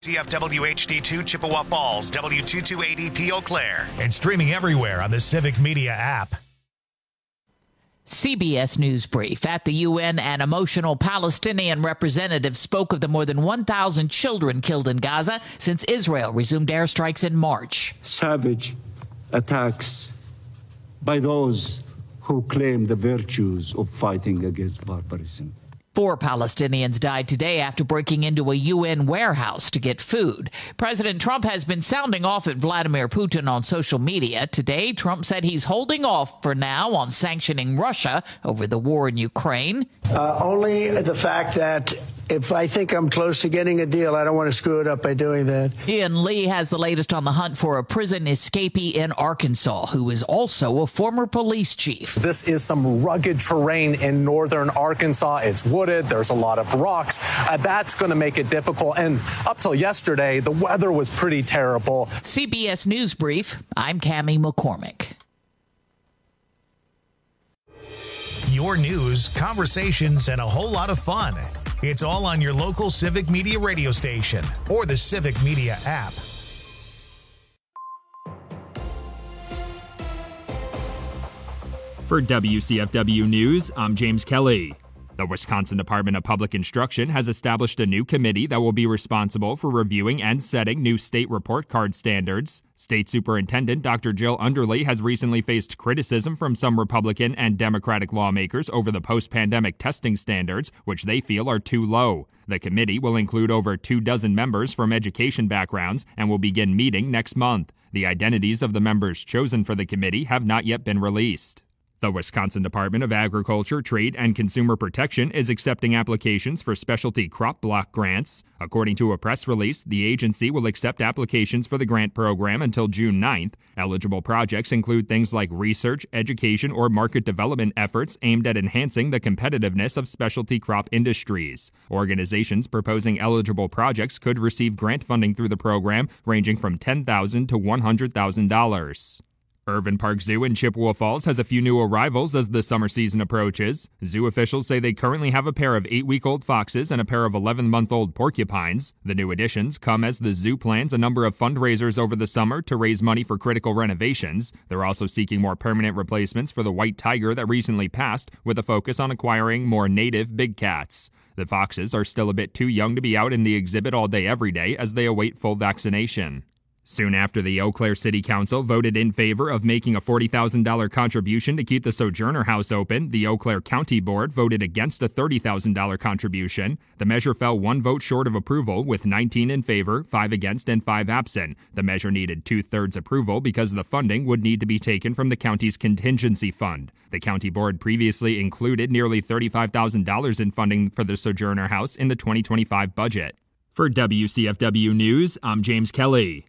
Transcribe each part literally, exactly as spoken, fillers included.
C F W H D two Chippewa Falls, W two two eight E P Eau Claire, and streaming everywhere on the Civic Media app. C B S News Brief. At the U N, an emotional Palestinian representative spoke of the more than one thousand children killed in Gaza since Israel resumed airstrikes in March. Savage attacks by those who claim the virtues of fighting against barbarism. Four Palestinians died today after breaking into a U N warehouse to get food. President Trump has been sounding off at Vladimir Putin on social media. Today, Trump said he's holding off for now on sanctioning Russia over the war in Ukraine. Uh, only the fact that if I think I'm close to getting a deal, I don't want to screw it up by doing that. Ian Lee has the latest on the hunt for a prison escapee in Arkansas who is also a former police chief. This is some rugged terrain in northern Arkansas. It's wooded. There's a lot of rocks. Uh, that's going to make it difficult. And up till yesterday, the weather was pretty terrible. C B S News Brief. I'm Cammie McCormick. Your news, conversations, and a whole lot of fun. It's all on your local Civic Media radio station or the Civic Media app. For W C F W News, I'm James Kelly. The Wisconsin Department of Public Instruction has established a new committee that will be responsible for reviewing and setting new state report card standards. State Superintendent Doctor Jill Underly has recently faced criticism from some Republican and Democratic lawmakers over the post-pandemic testing standards, which they feel are too low. The committee will include over two dozen members from education backgrounds and will begin meeting next month. The identities of the members chosen for the committee have not yet been released. The Wisconsin Department of Agriculture, Trade, and Consumer Protection is accepting applications for specialty crop block grants. According to a press release, the agency will accept applications for the grant program until June ninth. Eligible projects include things like research, education, or market development efforts aimed at enhancing the competitiveness of specialty crop industries. Organizations proposing eligible projects could receive grant funding through the program ranging from ten thousand dollars to one hundred thousand dollars. Irvin Park Zoo in Chippewa Falls has a few new arrivals as the summer season approaches. Zoo officials say they currently have a pair of eight-week-old foxes and a pair of eleven-month-old porcupines. The new additions come as the zoo plans a number of fundraisers over the summer to raise money for critical renovations. They're also seeking more permanent replacements for the white tiger that recently passed, with a focus on acquiring more native big cats. The foxes are still a bit too young to be out in the exhibit all day every day as they await full vaccination. Soon after the Eau Claire City Council voted in favor of making a forty thousand dollars contribution to keep the Sojourner House open, the Eau Claire County Board voted against a thirty thousand dollars contribution. The measure fell one vote short of approval, with nineteen in favor, five against, and five absent. The measure needed two-thirds approval because the funding would need to be taken from the county's contingency fund. The county board previously included nearly thirty-five thousand dollars in funding for the Sojourner House in the twenty twenty-five budget. For W C F W News, I'm James Kelly.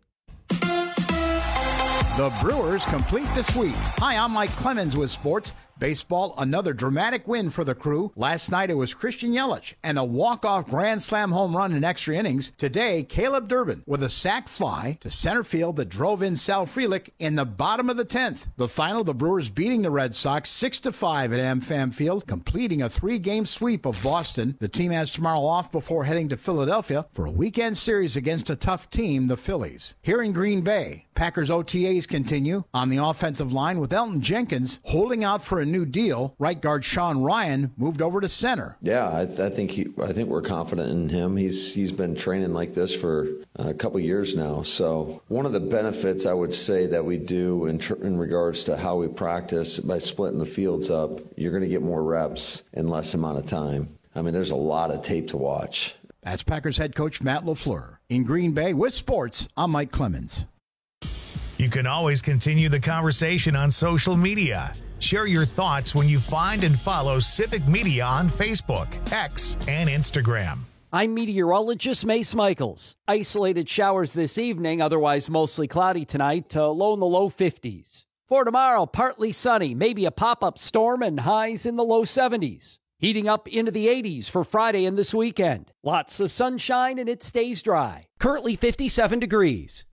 The Brewers complete the sweep. Hi, I'm Mike Clemens with sports. Baseball, another dramatic win for the Crew. Last night it was Christian Yelich and a walk-off grand slam home run in extra innings. Today, Caleb Durbin with a sac fly to center field that drove in Sal Frelick in the bottom of the tenth. The final, the Brewers beating the Red Sox six to five at AmFam Field, completing a three-game sweep of Boston. The team has tomorrow off before heading to Philadelphia for a weekend series against a tough team, the Phillies. Here in Green Bay, Packers O T As continue on the offensive line with Elton Jenkins holding out for a new deal. Right guard Sean Ryan moved over to center. Yeah, I, I think he, I think we're confident in him. He's he's been training like this for a couple years now. So one of the benefits I would say that we do in, tr- in regards to how we practice by splitting the fields up, you're going to get more reps in less amount of time. I mean, there's a lot of tape to watch. That's Packers head coach Matt LaFleur. In Green Bay with sports, I'm Mike Clemens. You can always continue the conversation on social media. Share your thoughts when you find and follow Civic Media on Facebook, X, and Instagram. I'm meteorologist Mace Michaels. Isolated showers this evening, otherwise mostly cloudy tonight, to low in the low fifties. For tomorrow, partly sunny, maybe a pop-up storm, and highs in the low seventies. Heating up into the eighties for Friday and this weekend. Lots of sunshine and it stays dry. Currently fifty-seven degrees.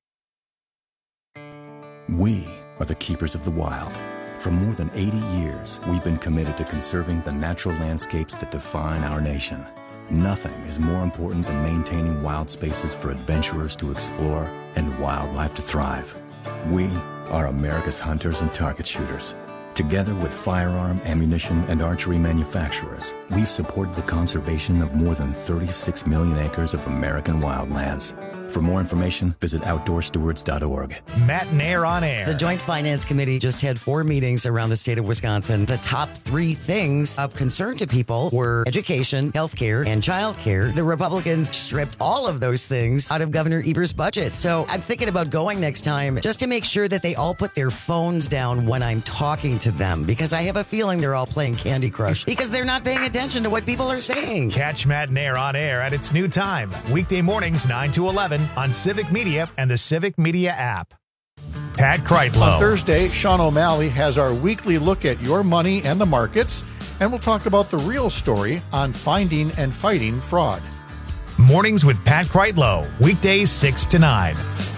We are the keepers of the wild. For more than eighty years, we've been committed to conserving the natural landscapes that define our nation. Nothing is more important than maintaining wild spaces for adventurers to explore and wildlife to thrive. We are America's hunters and target shooters. Together with firearm, ammunition, and archery manufacturers, we've supported the conservation of more than thirty-six million acres of American wildlands. For more information, visit outdoor stewards dot org. Matt Nair on air. The Joint Finance Committee just had four meetings around the state of Wisconsin. The top three things of concern to people were education, healthcare, and childcare. The Republicans stripped all of those things out of Governor Evers' budget. So I'm thinking about going next time just to make sure that they all put their phones down when I'm talking to them, because I have a feeling they're all playing Candy Crush because they're not paying attention to what people are saying. Catch Matt Nair on air at its new time, weekday mornings nine to eleven on Civic Media and the Civic Media app. Pat Kreitlow. On Thursday, Sean O'Malley has our weekly look at your money and the markets, and we'll talk about the real story on finding and fighting fraud. Mornings with Pat Kreitlow, weekdays six to nine.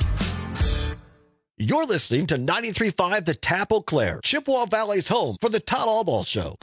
You're listening to ninety-three point five The Tap Eau Claire, Chippewa Valley's home for the Todd Albaugh Show.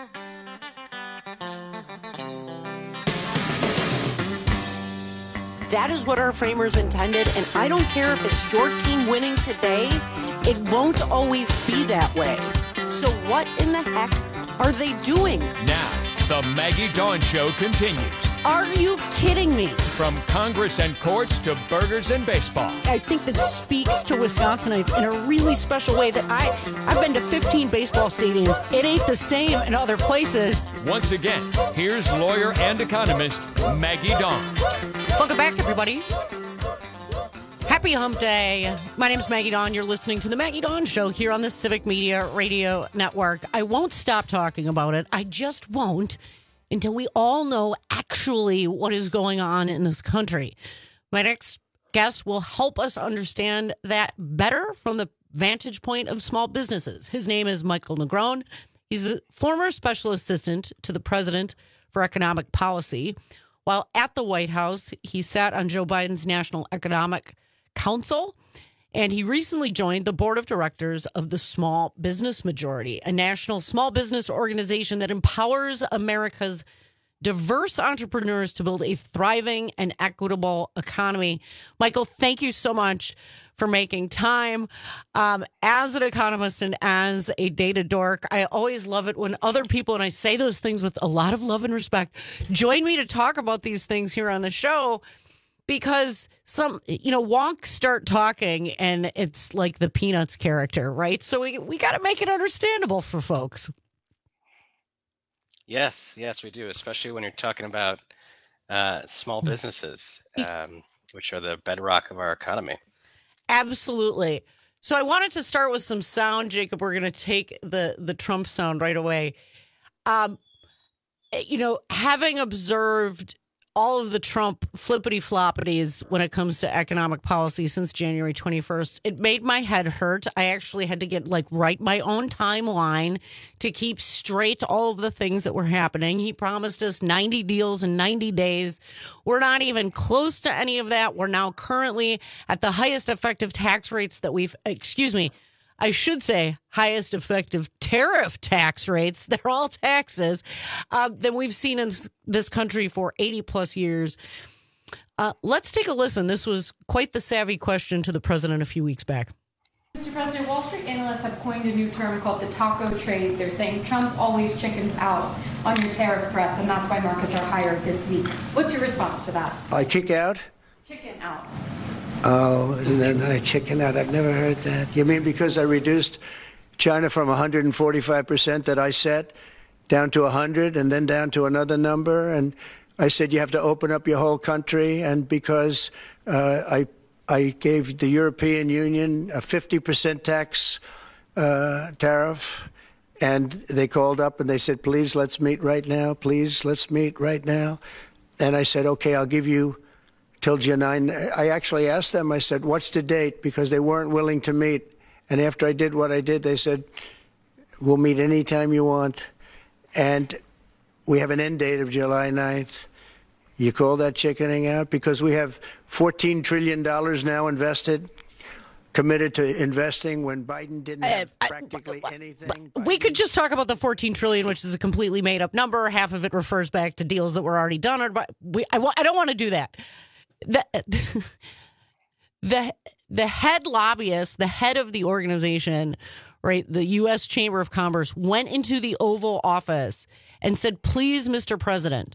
That is what our framers intended, and I don't care if it's your team winning today, it won't always be that way. So what in the heck are they doing? Now, the Maggie Dawn Show continues. Are you kidding me? From Congress and courts to burgers and baseball. I think that speaks to Wisconsinites in a really special way that I, I've been to fifteen baseball stadiums. It ain't the same in other places. Once again, here's lawyer and economist Maggie Dawn. Welcome back, everybody. Happy Hump Day. My name is Maggie Dawn. You're listening to the Maggie Dawn Show here on the Civic Media Radio Network. I won't stop talking about it. I just won't until we all know actually what is going on in this country. My next guest will help us understand that better from the vantage point of small businesses. His name is Michael Negron. He's the former special assistant to the president for economic policy. While at the White House, he sat on Joe Biden's National Economic Council, and he recently joined the board of directors of the Small Business Majority, a national small business organization that empowers America's diverse entrepreneurs to build a thriving and equitable economy. Michael, thank you so much for making time. Um, as an economist and as a data dork, I always love it when other people, and I say those things with a lot of love and respect, join me to talk about these things here on the show, because some, you know, wonks start talking and it's like the Peanuts character, right? So we, we got to make it understandable for folks. Yes, yes, we do, especially when you're talking about uh, small businesses, um, which are the bedrock of our economy. Absolutely. So I wanted to start with some sound, Jacob. We're going to take the, the Trump sound right away. Um, you know, having observed all of the Trump flippity-floppities when it comes to economic policy since January twenty-first, it made my head hurt. I actually had to get, like, write my own timeline to keep straight all of the things that were happening. He promised us ninety deals in ninety days. We're not even close to any of that. We're now currently at the highest effective tax rates that we've, excuse me, I should say highest effective tariff tax rates, they're all taxes, uh, than we've seen in this country for eighty plus years. Uh, let's take a listen. This was quite the savvy question to the president a few weeks back. Mister President, Wall Street analysts have coined a new term called the taco trade. They're saying Trump always chickens out on your tariff threats, and that's why markets are higher this week. What's your response to that? I kick out? Chicken out. Oh, isn't that nice? Chicken out. I've never heard that. You mean because I reduced China from one hundred forty-five percent that I set down to one hundred and then down to another number? And I said you have to open up your whole country. And because uh, I I gave the European Union a fifty percent tax uh, tariff, and they called up and they said, please, let's meet right now. Please, let's meet right now. And I said, okay, I'll give you till July ninth. I actually asked them, I said, what's the date? Because they weren't willing to meet. And after I did what I did, they said, we'll meet anytime you want. And we have an end date of July ninth. You call that chickening out? Because we have fourteen trillion dollars now invested. committed to investing when Biden didn't have uh, practically uh, anything. We Biden... could just talk about the fourteen trillion dollars, which is a completely made up number. Half of it refers back to deals that were already done. Or we, I, I don't want to do that. The, the, the head lobbyist, the head of the organization, right, the U S Chamber of Commerce, went into the Oval Office and said, please, Mister President,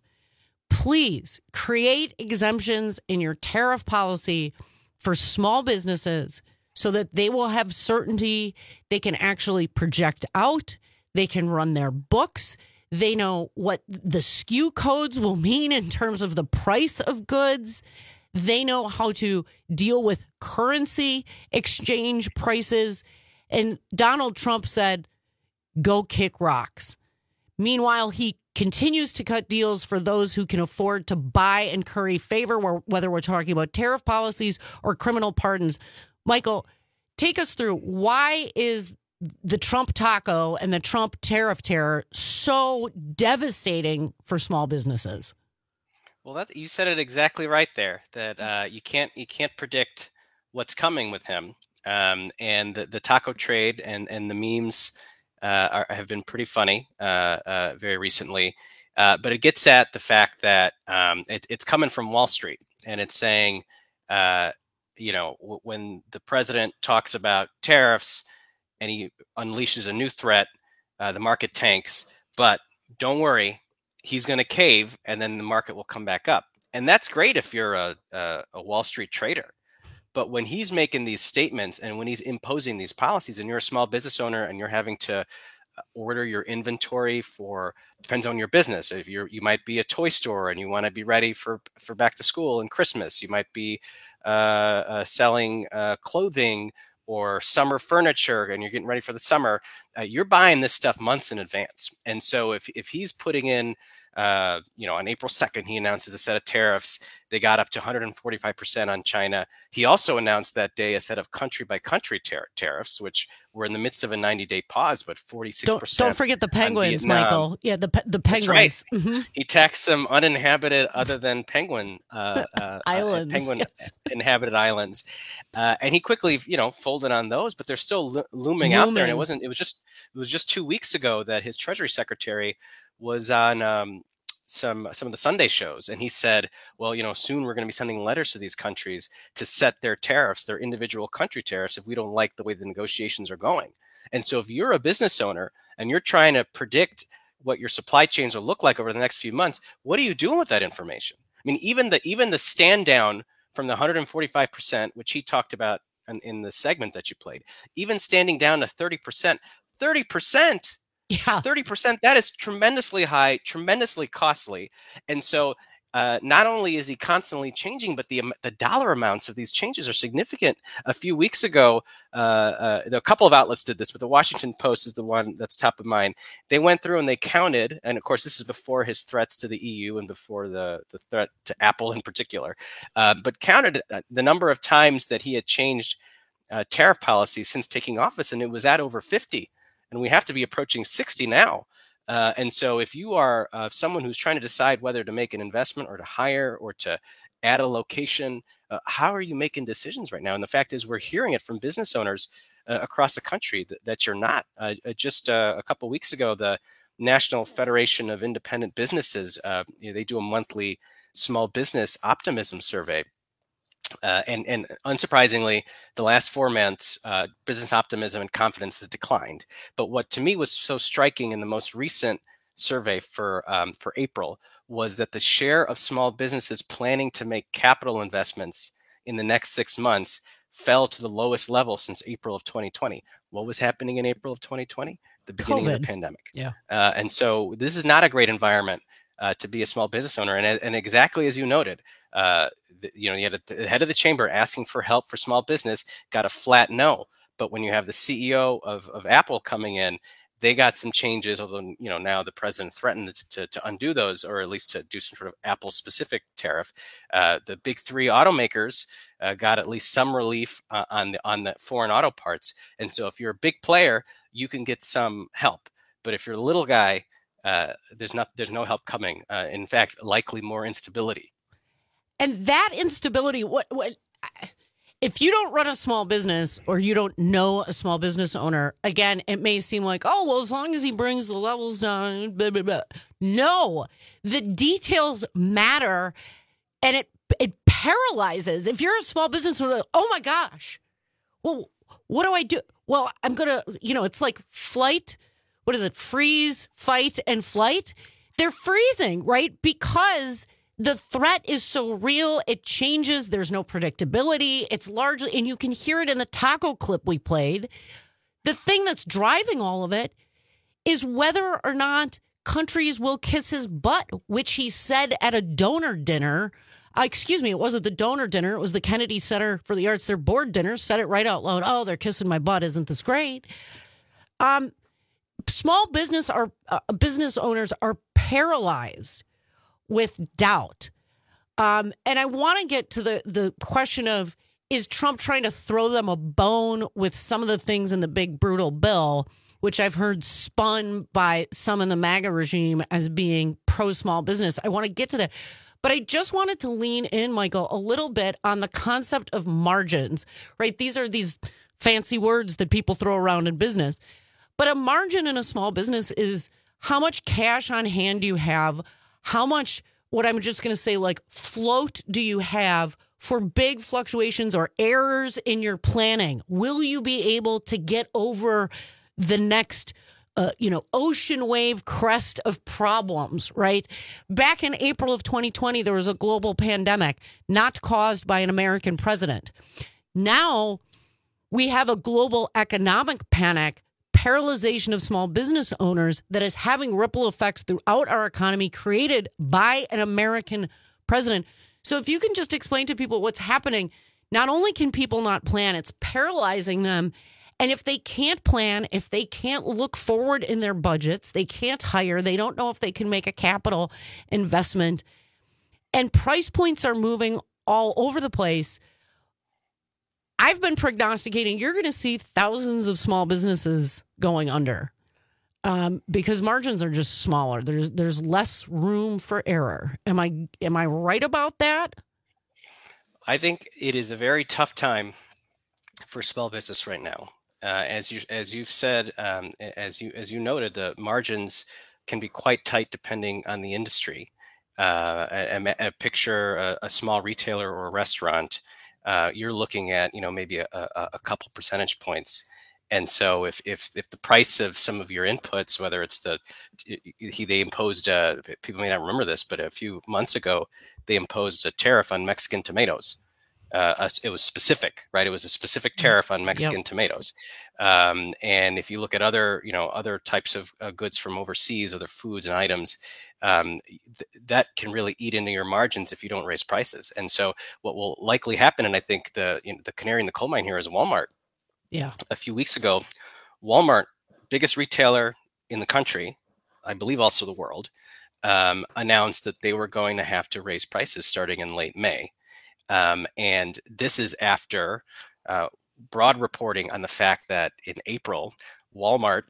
please create exemptions in your tariff policy for small businesses so that they will have certainty. They can actually project out. They can run their books. They know what the S K U codes will mean in terms of the price of goods. They know how to deal with currency exchange prices. And Donald Trump said, go kick rocks. Meanwhile, he continues to cut deals for those who can afford to buy and curry favor, whether we're talking about tariff policies or criminal pardons. Michael, take us through, why is the Trump taco and the Trump tariff terror so devastating for small businesses? Well, that, you said it exactly right there, that uh, you can't you can't predict what's coming with him. Um, and the, the taco trade and, and the memes uh, are, have been pretty funny uh, uh, very recently. Uh, but it gets at the fact that um, it, it's coming from Wall Street, and it's saying, uh, you know, w- when the president talks about tariffs and he unleashes a new threat, uh, the market tanks. But don't worry, he's going to cave, and then the market will come back up. And that's great if you're a, a, a Wall Street trader. But when he's making these statements and when he's imposing these policies, and you're a small business owner and you're having to order your inventory for, depends on your business. If you're, you might be a toy store and you want to be ready for, for back to school and Christmas. You might be uh, uh, selling uh, clothing or summer furniture and you're getting ready for the summer. Uh, you're buying this stuff months in advance. And so if, if he's putting in, uh, you know, on April second, he announces a set of tariffs. They got up to one hundred forty-five percent on China. He also announced that day a set of country by country tar- tariffs, which were in the midst of a ninety day pause, but forty-six percent. Don't, don't forget the penguins, Michael. Yeah, the the penguins. That's right. Mm-hmm. He taxed some uninhabited, other than penguin uh, uh, islands, uh, penguin yes. inhabited islands, uh, and he quickly, you know, folded on those. But they're still lo- looming, looming out there. And it wasn't. It was just. It was just two weeks ago that his Treasury Secretary was on um, some some of the Sunday shows, and he said, "Well, you know, soon we're going to be sending letters to these countries to set their tariffs, their individual country tariffs, if we don't like the way the negotiations are going." And so, if you're a business owner and you're trying to predict what your supply chains will look like over the next few months, what are you doing with that information? I mean, even the even the stand down from the one hundred forty-five percent, which he talked about in, in the segment that you played, even standing down to thirty percent. thirty percent. Yeah. thirty percent. That is tremendously high, tremendously costly. And so uh, not only is he constantly changing, but the the dollar amounts of these changes are significant. A few weeks ago, uh, uh, a couple of outlets did this, but the Washington Post is the one that's top of mind. They went through and they counted, and of course, this is before his threats to the E U and before the, the threat to Apple in particular, uh, but counted the number of times that he had changed uh, tariff policy since taking office, and it was at over fifty. And we have to be approaching sixty now. Uh, and so if you are uh, someone who's trying to decide whether to make an investment or to hire or to add a location, uh, how are you making decisions right now? And the fact is, we're hearing it from business owners uh, across the country that, that you're not. Uh, just uh, a couple of weeks ago, the National Federation of Independent Businesses, uh, you know, they do a monthly small business optimism survey. Uh, and, and unsurprisingly, the last four months, uh, business optimism and confidence has declined. But what to me was so striking in the most recent survey for um, for April was that the share of small businesses planning to make capital investments in the next six months fell to the lowest level since April of twenty twenty. What was happening in April of twenty twenty? The beginning COVID. of the pandemic. Yeah. Uh, and so this is not a great environment uh, to be a small business owner. And, and exactly as you noted, uh, the, you know, you had a, the head of the chamber asking for help for small business, got a flat no. But when you have the C E O of, of Apple coming in, they got some changes, although, you know, now the president threatened to, to, to undo those, or at least to do some sort of Apple-specific tariff. Uh, the big three automakers uh, got at least some relief uh, on the on the foreign auto parts. And so if you're a big player, you can get some help. But if you're a little guy, uh, there's not there's no help coming. Uh, in fact, likely more instability. And that instability, what what if you don't run a small business or you don't know a small business owner, again, it may seem like, oh, well, as long as he brings the levels down, blah, blah, blah. No, the details matter, and it it paralyzes. If you're a small business owner, oh my gosh, well, what do I do? Well, I'm going to, you know, it's like flight. What is it? Freeze, fight, and flight. They're freezing, right? Because the threat is so real, it changes. There's no predictability. It's largely, and you can hear it in the taco clip we played. The thing that's driving all of it is whether or not countries will kiss his butt, which he said at a donor dinner. Uh, excuse me, it wasn't the donor dinner. It was the Kennedy Center for the Arts, their board dinner. Said it right out loud. Oh, they're kissing my butt. Isn't this great? Um, small business are uh, business owners are paralyzed with doubt. Um, and I want to get to the, the question of, is Trump trying to throw them a bone with some of the things in the big brutal bill, which I've heard spun by some in the MAGA regime as being pro-small business? I want to get to that. But I just wanted to lean in, Michael, a little bit on the concept of margins, right? These are these fancy words that people throw around in business. But a margin in a small business is how much cash on hand do you have? How much, what I'm just going to say, like float do you have for big fluctuations or errors in your planning? Will you be able to get over the next, uh, you know, ocean wave crest of problems, right? Back in April of twenty twenty, there was a global pandemic not caused by an American president. Now we have a global economic panic, paralyzation of small business owners that is having ripple effects throughout our economy created by an American president. So if you can just explain to people what's happening, not only can people not plan, it's paralyzing them. And if they can't plan, if they can't look forward in their budgets, they can't hire, they don't know if they can make a capital investment, and price points are moving all over the place. I've been prognosticating you're going to see thousands of small businesses going under um, because margins are just smaller. There's there's less room for error. Am I am I right about that? I think it is a very tough time for small business right now. Uh, as you as you've said, um, as you as you noted, the margins can be quite tight depending on the industry. Uh, a, a picture a, a small retailer or a restaurant. Uh, you're looking at, you know, maybe a, a, a couple percentage points. And so if, if, if the price of some of your inputs, whether it's the, he, they imposed, uh, people may not remember this, but a few months ago, they imposed a tariff on Mexican tomatoes. Uh, it was specific, right? It was a specific tariff on Mexican yep. tomatoes. Um, and if you look at other, you know, other types of uh, goods from overseas, other foods and items, um, th- that can really eat into your margins if you don't raise prices. And so what will likely happen, and I think the you know, the canary in the coal mine here is Walmart. Yeah. A few weeks ago, Walmart, biggest retailer in the country, I believe also the world, um, announced that they were going to have to raise prices starting in late May. Um, and this is after uh, broad reporting on the fact that in April, Walmart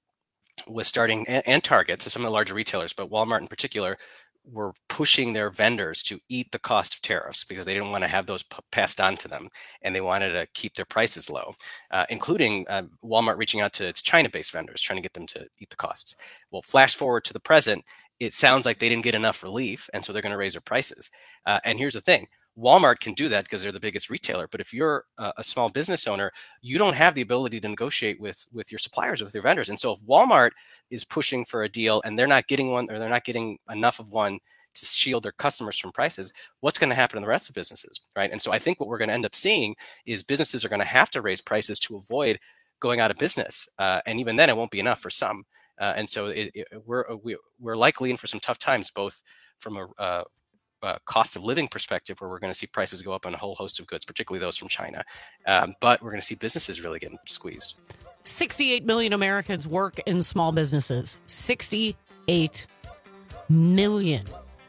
was starting, and, and Target, so some of the larger retailers, but Walmart in particular, were pushing their vendors to eat the cost of tariffs because they didn't want to have those p- passed on to them, and they wanted to keep their prices low, uh, including uh, Walmart reaching out to its China-based vendors, trying to get them to eat the costs. Well, flash forward to the present, it sounds like they didn't get enough relief, and so they're going to raise their prices. Uh, and here's the thing. Walmart can do that because they're the biggest retailer. But if you're a, a small business owner, you don't have the ability to negotiate with, with your suppliers, with your vendors. And so if Walmart is pushing for a deal and they're not getting one, or they're not getting enough of one to shield their customers from prices, what's going to happen in the rest of businesses, right? And so I think what we're going to end up seeing is businesses are going to have to raise prices to avoid going out of business. Uh, and even then, it won't be enough for some. Uh, and so it, it, we're we, we're likely in for some tough times, both from a uh, Uh, cost of living perspective, where we're going to see prices go up on a whole host of goods, particularly those from China. Um, but we're going to see businesses really getting squeezed. sixty-eight million Americans work in small businesses. sixty-eight million.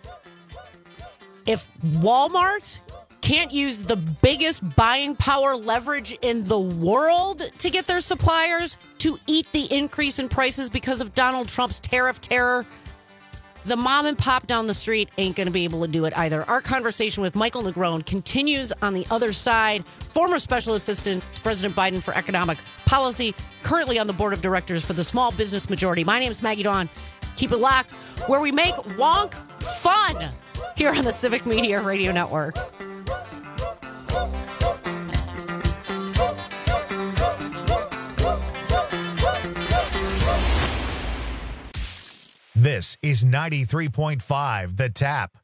If Walmart can't use the biggest buying power leverage in the world to get their suppliers to eat the increase in prices because of Donald Trump's tariff terror, the mom and pop down the street ain't going to be able to do it either. Our conversation with Michael Negron continues on the other side. Former Special Assistant to President Biden for Economic Policy, currently on the board of directors for the Small Business Majority. My name is Maggie Dawn. Keep it locked, where we make wonk fun here on the Civic Media Radio Network. This is ninety-three point five The Tap.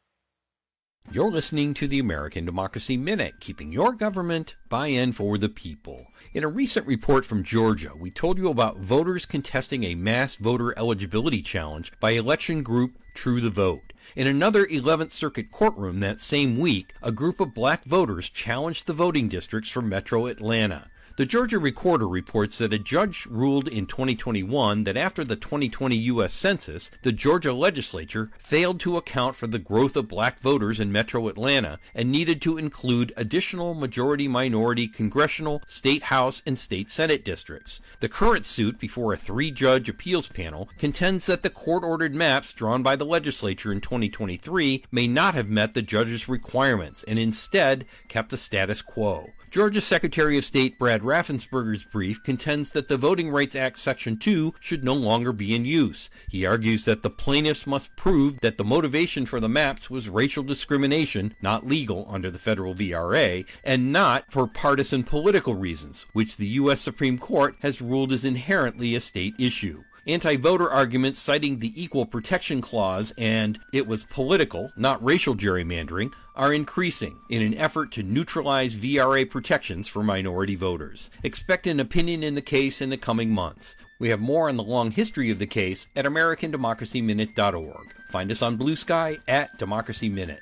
You're listening to the American Democracy Minute, keeping your government buy-in for the people. In a recent report from Georgia, we told you about voters contesting a mass voter eligibility challenge by election group True the Vote. In another eleventh Circuit courtroom that same week, a group of black voters challenged the voting districts for Metro Atlanta. The Georgia Recorder reports that a judge ruled in twenty twenty-one that after the twenty twenty U S Census, the Georgia legislature failed to account for the growth of black voters in Metro Atlanta and needed to include additional majority-minority congressional, state house, and state senate districts. The current suit before a three-judge appeals panel contends that the court-ordered maps drawn by the legislature in twenty twenty-three may not have met the judge's requirements and instead kept the status quo. Georgia Secretary of State Brad Raffensperger's brief contends that the Voting Rights Act Section two should no longer be in use. He argues that the plaintiffs must prove that the motivation for the maps was racial discrimination, not legal under the federal V R A, and not for partisan political reasons, which the U S Supreme Court has ruled is inherently a state issue. Anti-voter arguments citing the Equal Protection Clause and it was political, not racial gerrymandering, are increasing in an effort to neutralize V R A protections for minority voters. Expect an opinion in the case in the coming months. We have more on the long history of the case at American Democracy Minute dot org. Find us on Blue Sky at Democracy Minute.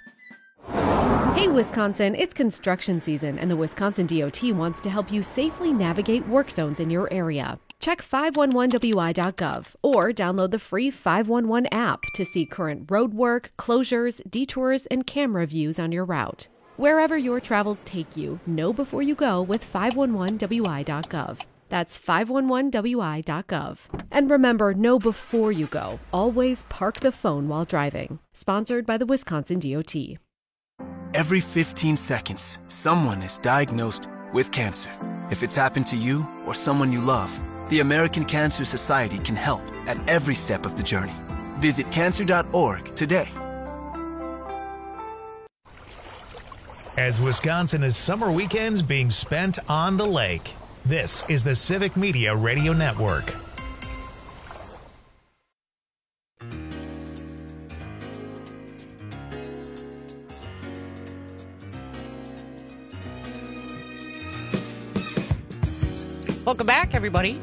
Hey, Wisconsin, it's construction season, and the Wisconsin D O T wants to help you safely navigate work zones in your area. Check five one one W I dot gov or download the free five one one app to see current road work, closures, detours, and camera views on your route. Wherever your travels take you, know before you go with five one one W I dot gov. That's five one one W I dot gov. And remember, know before you go. Always park the phone while driving. Sponsored by the Wisconsin D O T. Every fifteen seconds, someone is diagnosed with cancer. If it's happened to you or someone you love, the American Cancer Society can help at every step of the journey. Visit cancer dot org today. As Wisconsin is summer weekends being spent on the lake, this is the Civic Media Radio Network. Welcome back, everybody.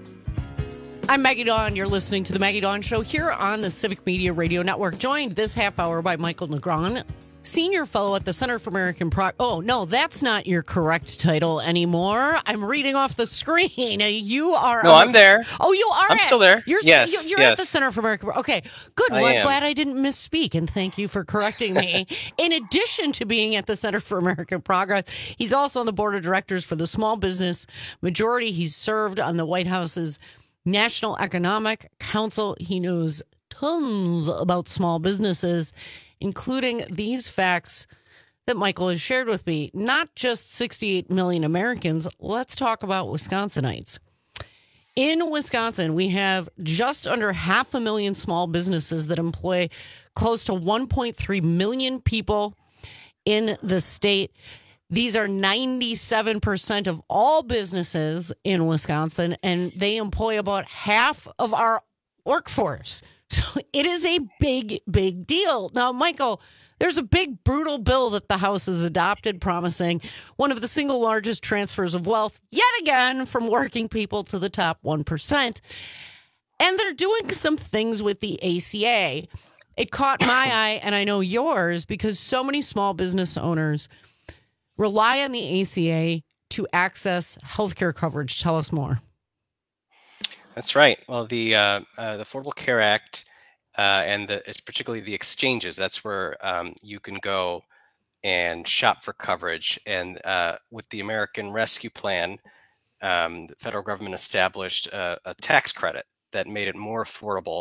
I'm Maggie Dawn. You're listening to the Maggie Dawn Show here on the Civic Media Radio Network. Joined this half hour by Michael Negron, Senior Fellow at the Center for American Progress. Oh, no, that's not your correct title anymore. I'm reading off the screen. You are... No, I'm there. Oh, you are? I'm at, still there. You're, yes, you're, you're yes. at the Center for American Progress. Okay, good. I Well, I'm am. glad I didn't misspeak, and thank you for correcting me. In addition to being at the Center for American Progress, he's also on the board of directors for the Small Business Majority. He's served on the White House's National Economic Council. He knows tons about small businesses, including these facts that Michael has shared with me. Not just sixty-eight million Americans. Let's talk about Wisconsinites. In Wisconsin, we have just under half a million small businesses that employ close to one point three million people in the state. These are ninety-seven percent of all businesses in Wisconsin, and they employ about half of our workforce. So it is a big, big deal. Now, Michael, there's a big, brutal bill that the House has adopted promising one of the single largest transfers of wealth, yet again, from working people to the top one percent. And they're doing some things with the A C A. It caught my eye, and I know yours, because so many small business owners rely on the A C A to access healthcare coverage. Tell us more. That's right. Well, the uh, uh, the Affordable Care Act uh, and the, it's particularly the exchanges, that's where um, you can go and shop for coverage. And uh, with the American Rescue Plan, um, the federal government established a, a tax credit that made it more affordable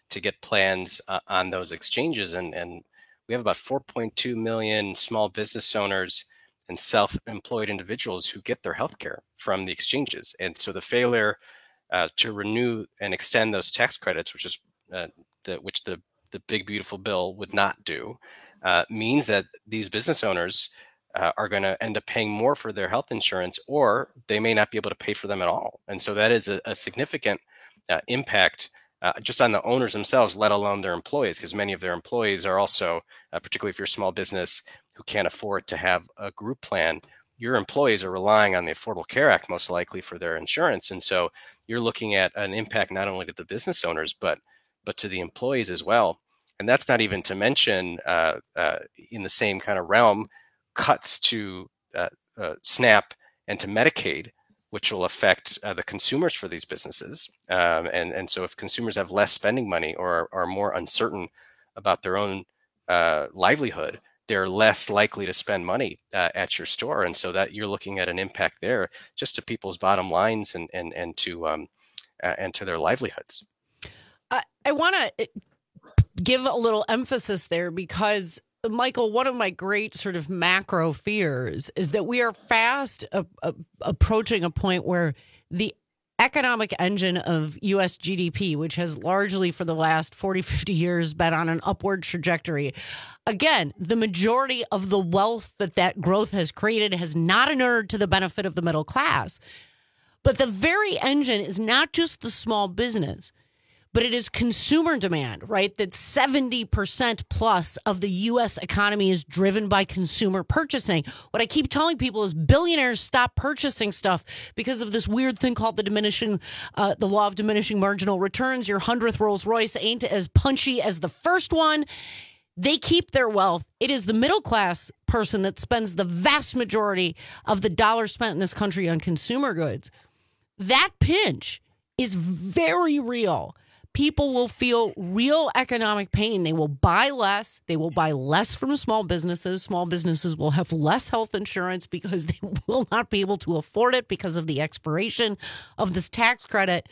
to get plans uh, on those exchanges. And, and we have about four point two million small business owners and self-employed individuals who get their health care from the exchanges. And so the failure uh, to renew and extend those tax credits, which is uh, the, which the, the big, beautiful bill would not do, uh, means that these business owners uh, are going to end up paying more for their health insurance, or they may not be able to pay for them at all. And so that is a, a significant uh, impact uh, just on the owners themselves, let alone their employees, because many of their employees are also, uh, particularly if you're a small business who can't afford to have a group plan, your employees are relying on the Affordable Care Act most likely for their insurance. And so you're looking at an impact not only to the business owners, but but to the employees as well. And that's not even to mention uh, uh, in the same kind of realm, cuts to uh, uh, SNAP and to Medicaid, which will affect uh, the consumers for these businesses. Um, and, and so if consumers have less spending money or are more uncertain about their own uh, livelihood, they're less likely to spend money uh, at your store. And so that you're looking at an impact there just to people's bottom lines and, and, and to um, uh, and to their livelihoods. I, I want to give a little emphasis there because, Michael, one of my great sort of macro fears is that we are fast a, a, approaching a point where the economic engine of U S G D P, which has largely for the last forty, fifty years been on an upward trajectory. Again, the majority of the wealth that that growth has created has not inured to the benefit of the middle class. But the very engine is not just the small business, but it is consumer demand, right? That seventy percent plus of the U S economy is driven by consumer purchasing. What I keep telling people is billionaires stop purchasing stuff because of this weird thing called the diminishing, uh, the law of diminishing marginal returns. Your hundredth Rolls Royce ain't as punchy as the first one. They keep their wealth. It is the middle class person that spends the vast majority of the dollars spent in this country on consumer goods. That pinch is very real. People will feel real economic pain. They will buy less. They will buy less from small businesses. Small businesses will have less health insurance because they will not be able to afford it because of the expiration of this tax credit.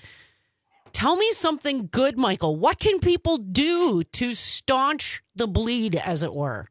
Tell me something good, Michael. What can people do to staunch the bleed, as it were?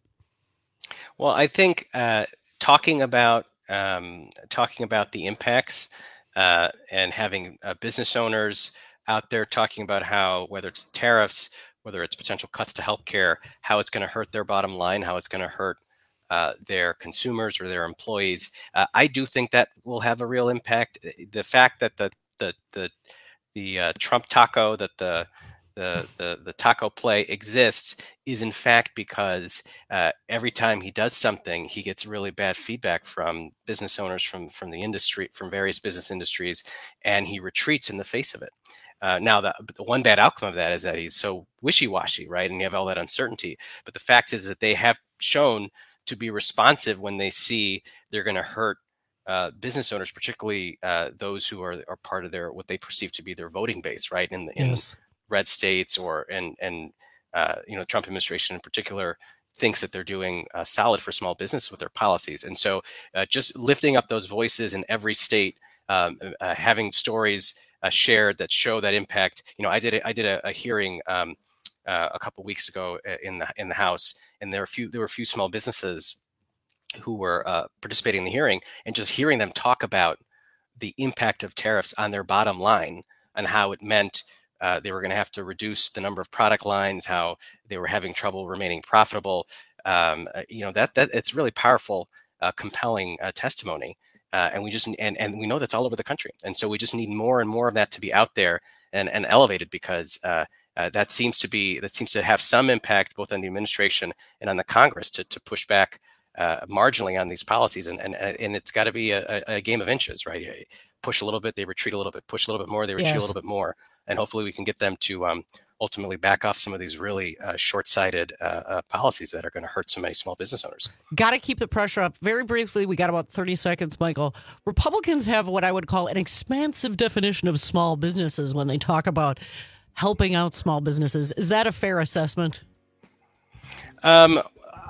Well, I think uh, talking about um, talking about the impacts uh, and having uh, business owners out there talking about how, whether it's tariffs, whether it's potential cuts to healthcare, how it's going to hurt their bottom line, how it's going to hurt uh, their consumers or their employees. Uh, I do think that will have a real impact. The fact that the the the the uh, Trump taco, that the the the the taco play exists, is in fact because uh, every time he does something, he gets really bad feedback from business owners, from from the industry, from various business industries, and he retreats in the face of it. Uh, now, the, the one bad outcome of that is that he's so wishy-washy, right? And you have all that uncertainty. But the fact is that they have shown to be responsive when they see they're going to hurt uh, business owners, particularly uh, those who are, are part of their, what they perceive to be their voting base, right? In, the, in Yes. red states, or and and uh, you know, Trump administration in particular thinks that they're doing uh, solid for small business with their policies. And so uh, just lifting up those voices in every state, um, uh, having stories Uh, shared that show that impact. You know, I did a, I did a, a hearing um, uh, a couple weeks ago in the in the House, and there were a few there were a few small businesses who were uh, participating in the hearing, and just hearing them talk about the impact of tariffs on their bottom line and how it meant uh, they were going to have to reduce the number of product lines, how they were having trouble remaining profitable. Um, uh, you know, that that it's really powerful, uh, compelling uh, testimony. Uh, and we just and, and we know that's all over the country, and so we just need more and more of that to be out there and, and elevated, because uh, uh, that seems to be that seems to have some impact both on the administration and on the Congress to to push back uh, marginally on these policies, and and and it's got to be a, a game of inches, right? You push a little bit, they retreat a little bit; push a little bit more, they retreat Yes. a little bit more, and hopefully we can get them to um, ultimately back off some of these really uh, short-sighted uh, uh, policies that are going to hurt so many small business owners. Got to keep the pressure up. Very briefly, we got about thirty seconds, Michael. Republicans have what I would call an expansive definition of small businesses when they talk about helping out small businesses. Is that a fair assessment? Um,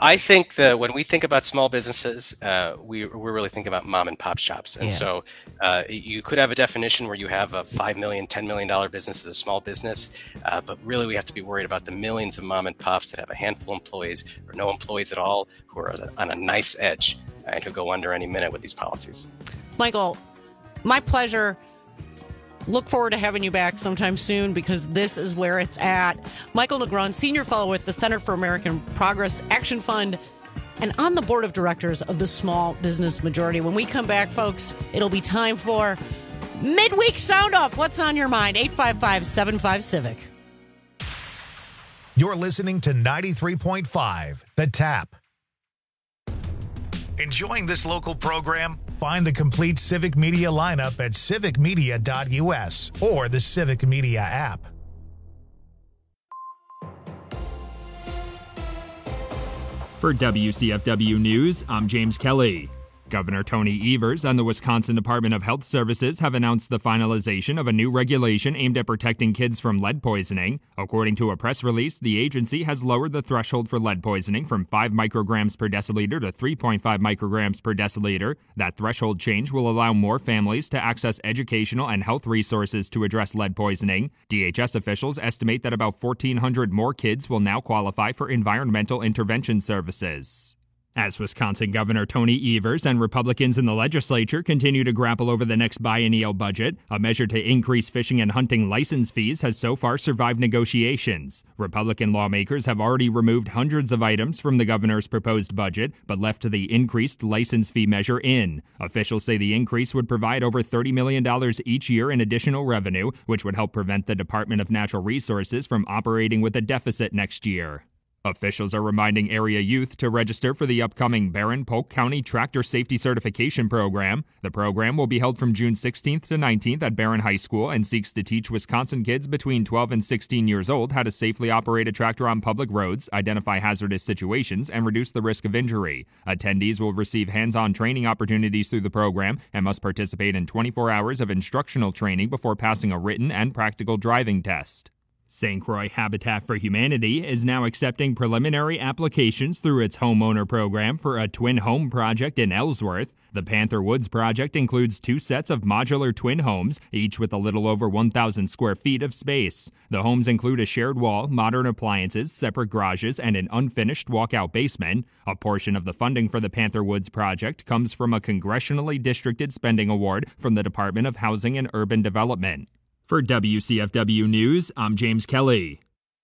I think that when we think about small businesses, uh, we, we're really thinking about mom and pop shops. And Yeah. so uh, you could have a definition where you have a five million dollars, ten million dollars business as a small business, uh, but really we have to be worried about the millions of mom and pops that have a handful of employees or no employees at all who are on a knife's edge and could go under any minute with these policies. Michael, my pleasure. Look forward to having you back sometime soon because this is where it's at. Michael Negron, Senior Fellow with the Center for American Progress Action Fund and on the board of directors of the Small Business Majority. When we come back, folks, it'll be time for Midweek Sound Off. What's on your mind? eight five five, seven five, Civic. You're listening to ninety-three point five, The Tap. Enjoying this local program? Find the complete Civic Media lineup at civic media dot u s or the Civic Media app. For W C F W News, I'm James Kelly. Governor Tony Evers and the Wisconsin Department of Health Services have announced the finalization of a new regulation aimed at protecting kids from lead poisoning. According to a press release, the agency has lowered the threshold for lead poisoning from five micrograms per deciliter to three point five micrograms per deciliter. That threshold change will allow more families to access educational and health resources to address lead poisoning. D H S officials estimate that about fourteen hundred more kids will now qualify for environmental intervention services. As Wisconsin Governor Tony Evers and Republicans in the legislature continue to grapple over the next biennial budget, a measure to increase fishing and hunting license fees has so far survived negotiations. Republican lawmakers have already removed hundreds of items from the governor's proposed budget, but left the increased license fee measure in. Officials say the increase would provide over thirty million dollars each year in additional revenue, which would help prevent the Department of Natural Resources from operating with a deficit next year. Officials are reminding area youth to register for the upcoming Barron Polk County Tractor Safety Certification Program. The program will be held from June sixteenth to nineteenth at Barron High School and seeks to teach Wisconsin kids between twelve and sixteen years old how to safely operate a tractor on public roads, identify hazardous situations, and reduce the risk of injury. Attendees will receive hands-on training opportunities through the program and must participate in twenty-four hours of instructional training before passing a written and practical driving test. Saint Croix Habitat for Humanity is now accepting preliminary applications through its homeowner program for a twin home project in Ellsworth. The Panther Woods project includes two sets of modular twin homes, each with a little over one thousand square feet of space. The homes include a shared wall, modern appliances, separate garages, and an unfinished walkout basement. A portion of the funding for the Panther Woods project comes from a congressionally districted spending award from the Department of Housing and Urban Development. For W C F W News, I'm James Kelly.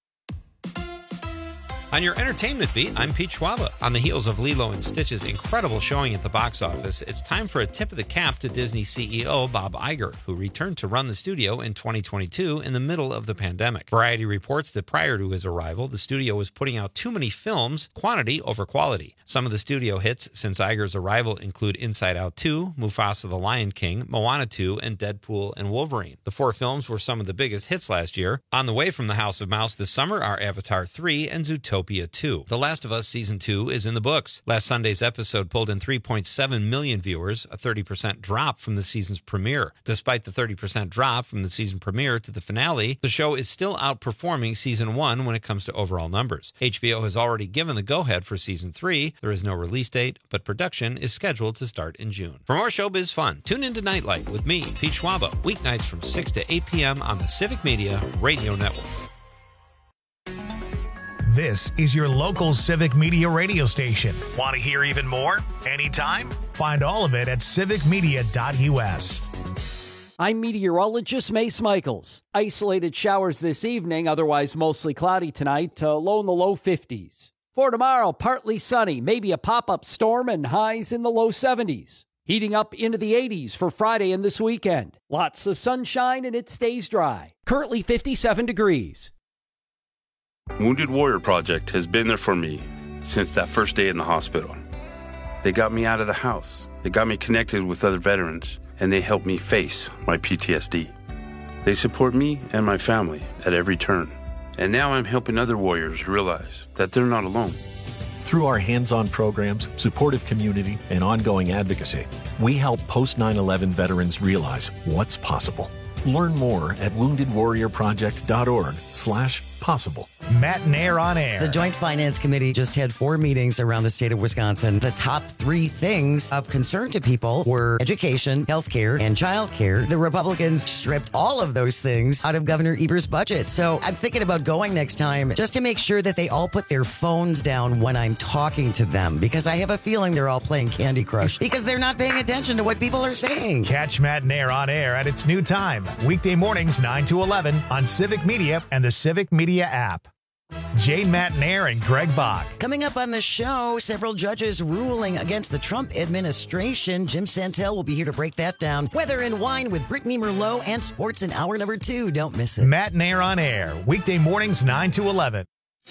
On your entertainment beat, I'm Pete Schwaba. On the heels of Lilo and Stitch's incredible showing at the box office, it's time for a tip of the cap to Disney C E O Bob Iger, who returned to run the studio in twenty twenty-two in the middle of the pandemic. Variety reports that prior to his arrival, the studio was putting out too many films, quantity over quality. Some of the studio hits since Iger's arrival include Inside Out two, Mufasa the Lion King, Moana two, and Deadpool and Wolverine. The four films were some of the biggest hits last year. On the way from the House of Mouse this summer are Avatar three and Zootopia two. The Last of Us Season two is in the books. Last Sunday's episode pulled in three point seven million viewers, a thirty percent drop from the season's premiere. Despite the thirty percent drop from the season premiere to the finale, the show is still outperforming Season one when it comes to overall numbers. H B O has already given the go-ahead for Season three. There is no release date, but production is scheduled to start in June. For more showbiz fun, tune into Nightlight with me, Pete Schwaba, weeknights from six to eight p.m. on the Civic Media Radio Network. This is your local Civic Media radio station. Want to hear even more? Anytime? Find all of it at civic media dot u s. I'm meteorologist Mace Michaels. Isolated showers this evening, otherwise mostly cloudy tonight, uh, low in the low fifties. For tomorrow, partly sunny, maybe a pop-up storm and highs in the low seventies. Heating up into the eighties for Friday and this weekend. Lots of sunshine and it stays dry. Currently fifty-seven degrees. Wounded Warrior Project has been there for me since that first day in the hospital. They got me out of the house. They got me connected with other veterans, and they helped me face my P T S D. They support me and my family at every turn. And now I'm helping other warriors realize that they're not alone. Through our hands-on programs, supportive community, and ongoing advocacy, we help post nine eleven veterans realize what's possible. Learn more at wounded warrior project dot org slash possible. Matt and Air on Air. The Joint Finance Committee just had four meetings around the state of Wisconsin. The top three things of concern to people were education, healthcare, and childcare. The Republicans stripped all of those things out of Governor Evers' budget. So I'm thinking about going next time just to make sure that they all put their phones down when I'm talking to them, because I have a feeling they're all playing Candy Crush because they're not paying attention to what people are saying. Catch Matt and Air on Air at its new time, weekday mornings nine to eleven on Civic Media and the Civic Media app. Jane McNair and Greg Bach. Coming up on the show, several judges ruling against the Trump administration. Jim Santel will be here to break that down. Weather and wine with Brittany Merlot and sports in hour number two. Don't miss it. Matt and Air on Air, weekday mornings nine to eleven.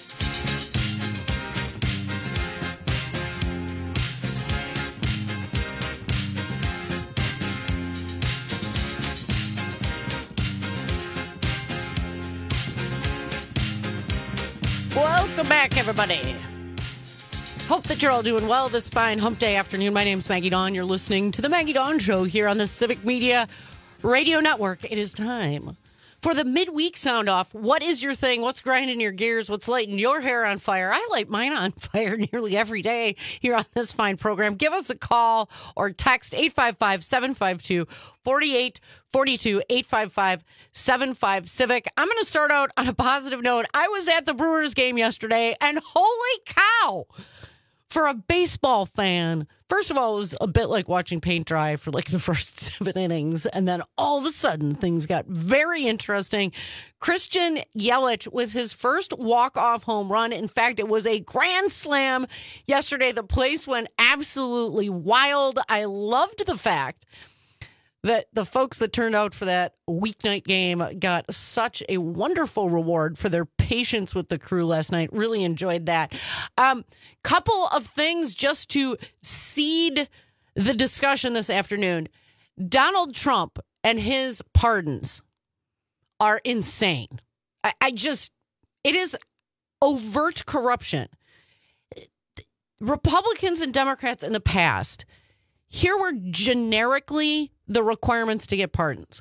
Welcome back, everybody. Hope that you're all doing well this fine hump day afternoon. My name's Maggie Dawn. You're listening to the Maggie Dawn Show here on the Civic Media Radio Network. It is time for the midweek sound off. What is your thing? What's grinding your gears? What's lighting your hair on fire? I light mine on fire nearly every day here on this fine program. Give us a call or text eight five five, seven five two, four eight four two, eight five five, seven five Civic. I'm going to start out on a positive note. I was at the Brewers game yesterday, and holy cow, for a baseball fan, first of all, it was a bit like watching paint dry for like the first seven innings. And then all of a sudden, things got very interesting. Christian Yelich with his first walk-off home run. In fact, it was a grand slam yesterday. The place went absolutely wild. I loved the fact that the folks that turned out for that weeknight game got such a wonderful reward for their patience with the crew last night. Really enjoyed that. Um, couple of things just to seed the discussion this afternoon. Donald Trump and his pardons are insane. I, I just, it is overt corruption. Republicans and Democrats in the past, here were generically the requirements to get pardons.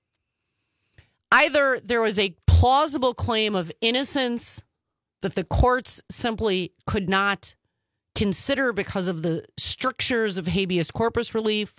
Either there was a plausible claim of innocence that the courts simply could not consider because of the strictures of habeas corpus relief,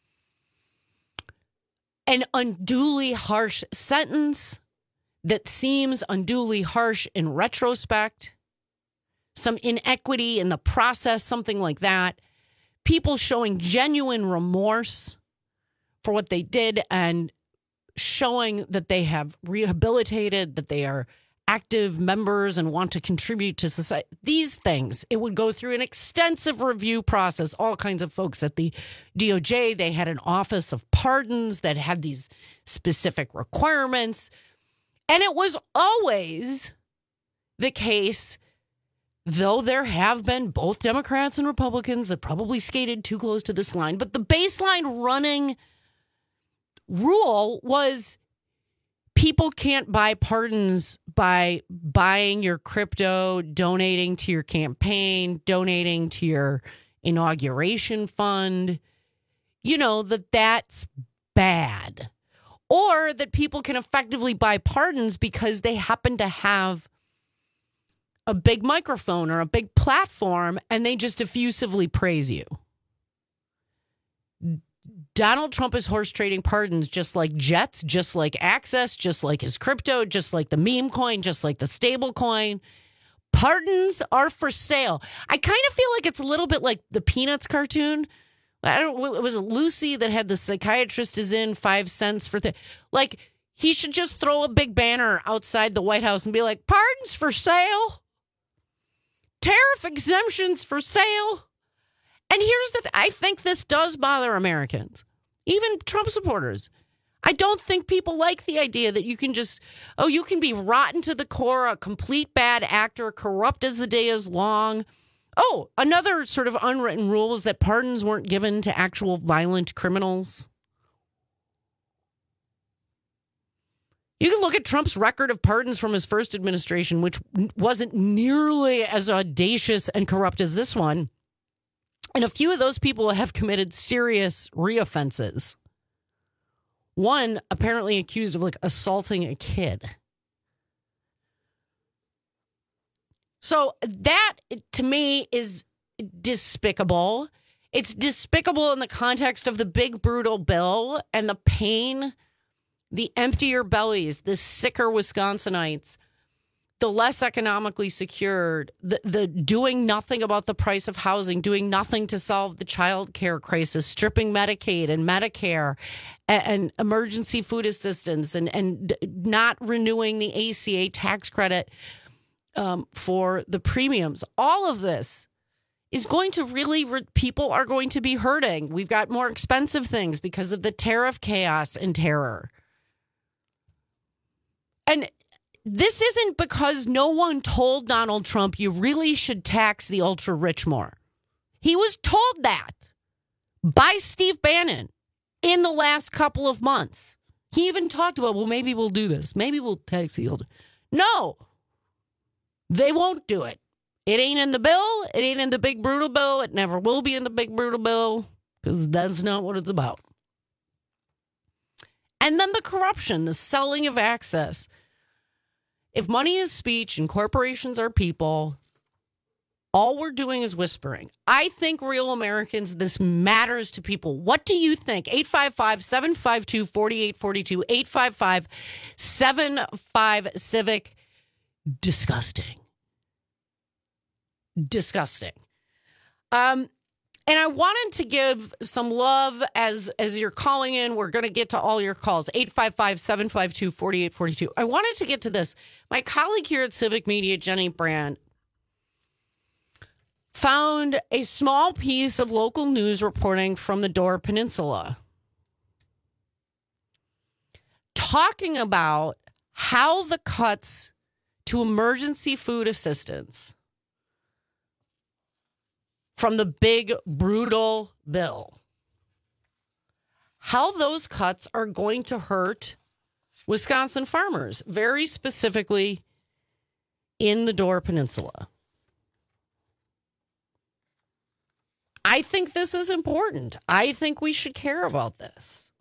an unduly harsh sentence that seems unduly harsh in retrospect, some inequity in the process, something like that, people showing genuine remorse for what they did and showing that they have rehabilitated, that they are active members and want to contribute to society. These things, it would go through an extensive review process. All kinds of folks at the D O J, they had an office of pardons that had these specific requirements. And it was always the case, though there have been both Democrats and Republicans that probably skated too close to this line, but the baseline running rule was people can't buy pardons by buying your crypto, donating to your campaign, donating to your inauguration fund. You know, that that's bad. Or that people can effectively buy pardons because they happen to have a big microphone or a big platform and they just effusively praise you. Donald Trump is horse trading pardons just like jets, just like Access, just like his crypto, just like the meme coin, just like the stable coin. Pardons are for sale. I kind of feel like it's a little bit like the Peanuts cartoon. I don't. It was Lucy that had the psychiatrist is in five cents for the like. He should just throw a big banner outside the White House and be like, "Pardons for sale, tariff exemptions for sale." And here's the th- I think this does bother Americans, even Trump supporters. I don't think people like the idea that you can just, oh, you can be rotten to the core, a complete bad actor, corrupt as the day is long. Oh, another sort of unwritten rule is that pardons weren't given to actual violent criminals. You can look at Trump's record of pardons from his first administration, which wasn't nearly as audacious and corrupt as this one. And a few of those people have committed serious reoffenses. One apparently accused of like assaulting a kid. So that, to me, is despicable. It's despicable in the context of the big, brutal bill and the pain, the emptier bellies, the sicker Wisconsinites, the less economically secured, the, the doing nothing about the price of housing, doing nothing to solve the child care crisis, stripping Medicaid and Medicare and, and emergency food assistance and, and not renewing the A C A tax credit um, for the premiums. All of this is going to really, re- people are going to be hurting. We've got more expensive things because of the tariff chaos and terror. And this isn't because no one told Donald Trump you really should tax the ultra rich more. He was told that by Steve Bannon in the last couple of months. He even talked about, well, maybe we'll do this. Maybe we'll tax the ultra. No, they won't do it. It ain't in the bill. It ain't in the big brutal bill. It never will be in the big brutal bill because that's not what it's about. And then the corruption, the selling of access. If money is speech and corporations are people, all we're doing is whispering. I think real Americans, this matters to people. What do you think? eight five five, seven five two, four eight four two, eight five five, seven five, civic. Disgusting. Disgusting. Um, and I wanted to give some love as as you're calling in. We're going to get to all your calls. eight five five, seven five two, four eight four two. I wanted to get to this. My colleague here at Civic Media, Jenny Brand, found a small piece of local news reporting from the Door Peninsula talking about how the cuts to emergency food assistance from the big, brutal bill, how those cuts are going to hurt Wisconsin farmers, very specifically in the Door Peninsula. I think this is important. I think we should care about this.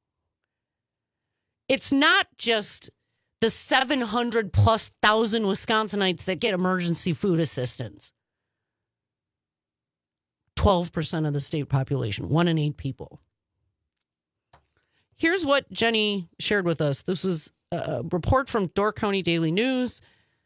It's not just the seven hundred plus thousand Wisconsinites that get emergency food assistance. twelve percent of the state population, one in eight people. Here's what Jenny shared with us. This was a report from Door County Daily News.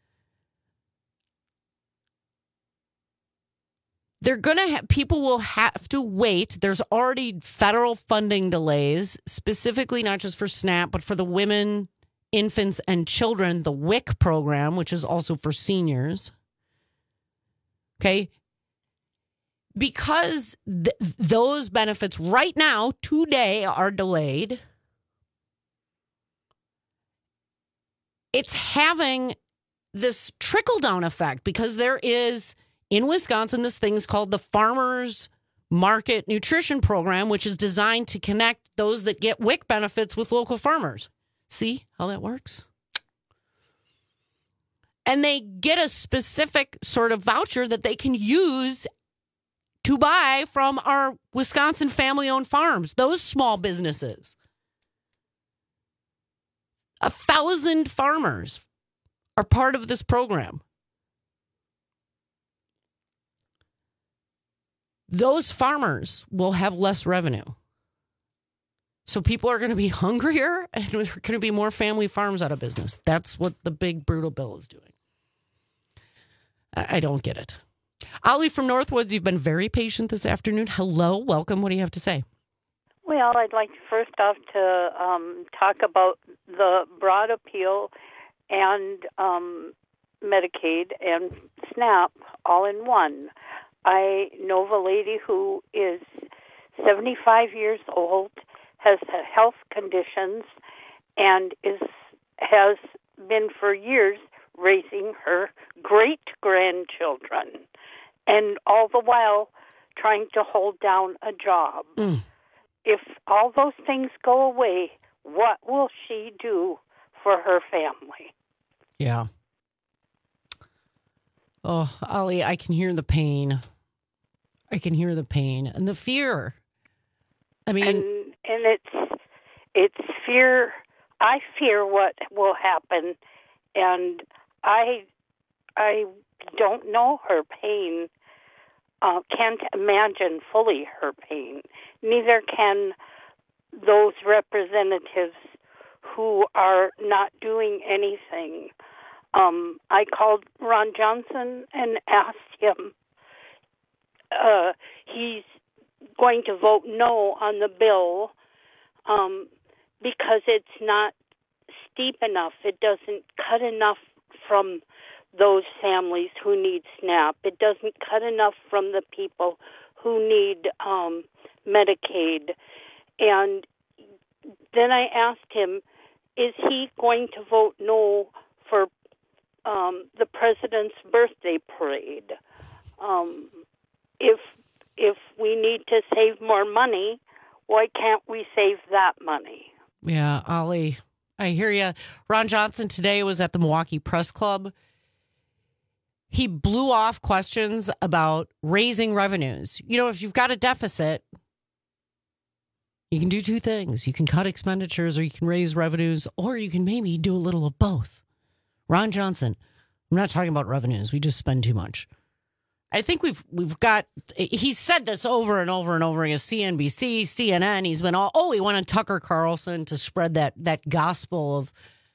They're going to have, people will have to wait. There's already federal funding delays, specifically not just for SNAP, but for the women, infants, and children, the W I C program, which is also for seniors. Okay. Because th- those benefits right now, today, are delayed, it's having this trickle-down effect because there is, in Wisconsin, this thing is called the Farmers Market Nutrition Program, which is designed to connect those that get W I C benefits with local farmers. See how that works? And they get a specific sort of voucher that they can use to buy from our Wisconsin family-owned farms, those small businesses. A thousand farmers are part of this program. Those farmers will have less revenue. So people are going to be hungrier and there are going to be more family farms out of business. That's what the big brutal bill is doing. I, I don't get it. Ollie from Northwoods, you've been very patient this afternoon. Hello, welcome. What do you have to say? Well, I'd like to first off to um, talk about the broad appeal and um, Medicaid and SNAP all in one. I know of a lady who is seventy-five years old, has health conditions, and is has been for years raising her great-grandchildren, and all the while trying to hold down a job. Mm. If all those things go away, what will she do for her family? Yeah. Oh, Ollie, I can hear the pain. I can hear the pain and the fear. I mean, and, and it's it's fear. I fear what will happen, and I I don't know her pain, uh, can't imagine fully her pain. Neither can those representatives who are not doing anything. Um, I called Ron Johnson and asked him. Uh, he's going to vote no on the bill um, because it's not steep enough. It doesn't cut enough from those families who need SNAP. It doesn't cut enough from the people who need um, Medicaid. And then I asked him, is he going to vote no for um, the president's birthday parade? Um, if if we need to save more money, why can't we save that money? Yeah, Ollie, I hear you. Ron Johnson today was at the Milwaukee Press Club. He blew off questions about raising revenues. You know, if you've got a deficit, you can do two things. You can cut expenditures, or you can raise revenues, or you can maybe do a little of both. Ron Johnson, I'm not talking about revenues. We just spend too much. I think we've we've got, he's said this over and over and over again. C N B C, C N N, he's been all, oh, he wanted Tucker Carlson to spread that that gospel of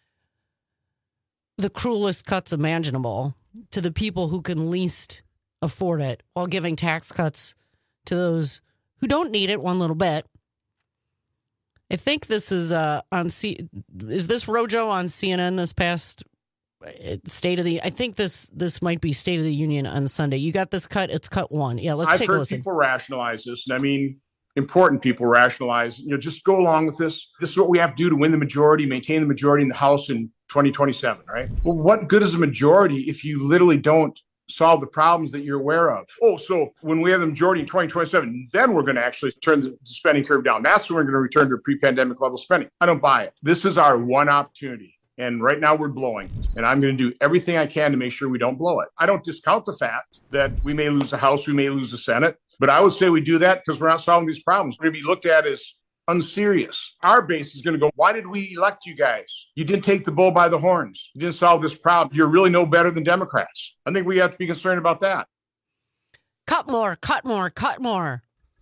the cruelest cuts imaginable to the people who can least afford it, while giving tax cuts to those who don't need it one little bit. I think this is uh, on C. Is this Rojo on C N N this past State of the? I think this this might be State of the Union on Sunday. You got this cut. It's cut one. Yeah, let's I've take a heard listen. People rationalize this, and I mean, important people rationalize. You know, just go along with this. This is what we have to do to win the majority, maintain the majority in the House in twenty twenty-seven. Right? Well, what good is a majority if you literally don't solve the problems that you're aware of? Oh, so when we have the majority in twenty twenty-seven, then we're going to actually turn the spending curve down. That's when we're going to return to pre-pandemic level spending. I don't buy it. This is our one opportunity. And right now we're blowing. And I'm going to do everything I can to make sure we don't blow it. I don't discount the fact that we may lose the House, we may lose the Senate. But I would say we do that because we're not solving these problems. We're going to be looked at as unserious. Our base is going to go, why did we elect you guys? You didn't take the bull by the horns. You didn't solve this problem. You're really no better than Democrats. I think we have to be concerned about that. Cut more, cut more, cut more.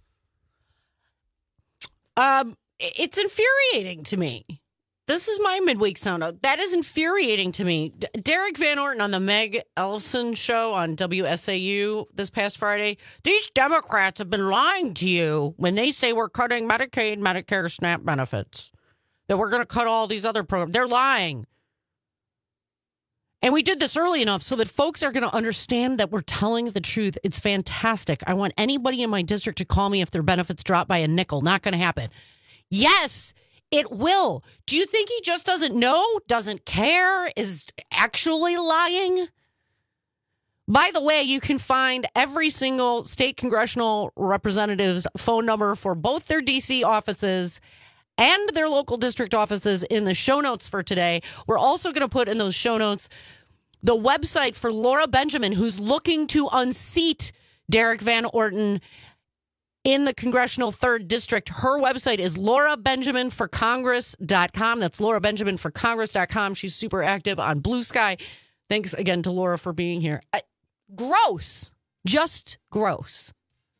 Um, it's infuriating to me. This is my midweek sound out. That is infuriating to me. D- Derek Van Orton on the Meg Ellison show on W S A U this past Friday. These Democrats have been lying to you when they say we're cutting Medicaid, Medicare, SNAP benefits, that we're going to cut all these other programs. They're lying. And we did this early enough so that folks are going to understand that we're telling the truth. It's fantastic. I want anybody in my district to call me if their benefits drop by a nickel. Not going to happen. Yes, it will. Do you think he just doesn't know, doesn't care, is actually lying? By the way, you can find every single state congressional representative's phone number for both their D C offices and their local district offices in the show notes for today. We're also going to put in those show notes the website for Laura Benjamin, who's looking to unseat Derek Van Orton in the congressional third district. Her website is laura benjamin for congress dot com. That's laura benjamin for congress dot com. She's super active on Blue Sky. Thanks again to Laura for being here. I, gross. Just gross.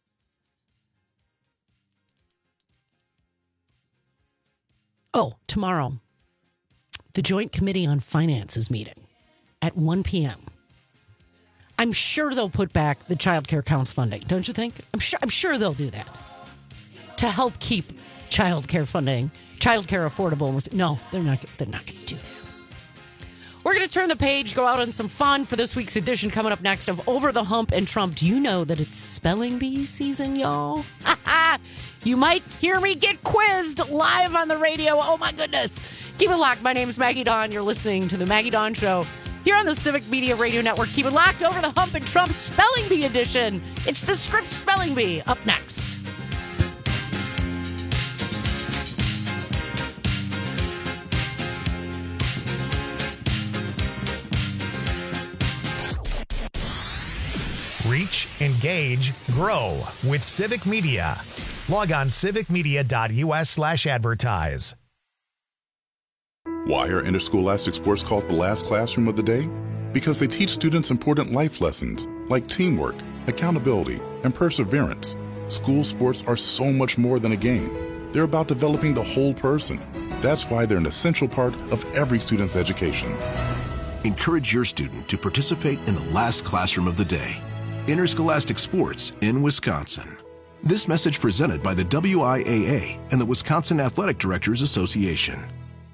Oh, tomorrow, the Joint Committee on Finance is meeting at one p.m. I'm sure they'll put back the child care counts funding, don't you think? I'm sure I'm sure they'll do that to help keep child care funding, child care affordable. No, they're not they're not going to do that. We're going to turn the page, go out on some fun for this week's edition coming up next of Over the Hump and Trump. Do you know that it's spelling bee season, y'all? You might hear me get quizzed live on the radio. Oh, my goodness. Keep it locked. My name is Maggie Dawn. You're listening to The Maggie Dawn Show here on the Civic Media Radio Network. Keep it locked. Over the Hump and Trump Spelling Bee edition. It's the Script Spelling Bee up next. Reach, engage, grow with Civic Media. Log on civicmedia.us slash advertise. Why are interscholastic sports called the last classroom of the day? because they teach students important life lessons like teamwork, accountability, and perseverance. School sports are so much more than a game. They're about developing the whole person. That's why they're an essential part of every student's education. Encourage your student to participate in the last classroom of the day. Interscholastic Sports in Wisconsin. This message presented by the W I A A and the Wisconsin Athletic Directors Association.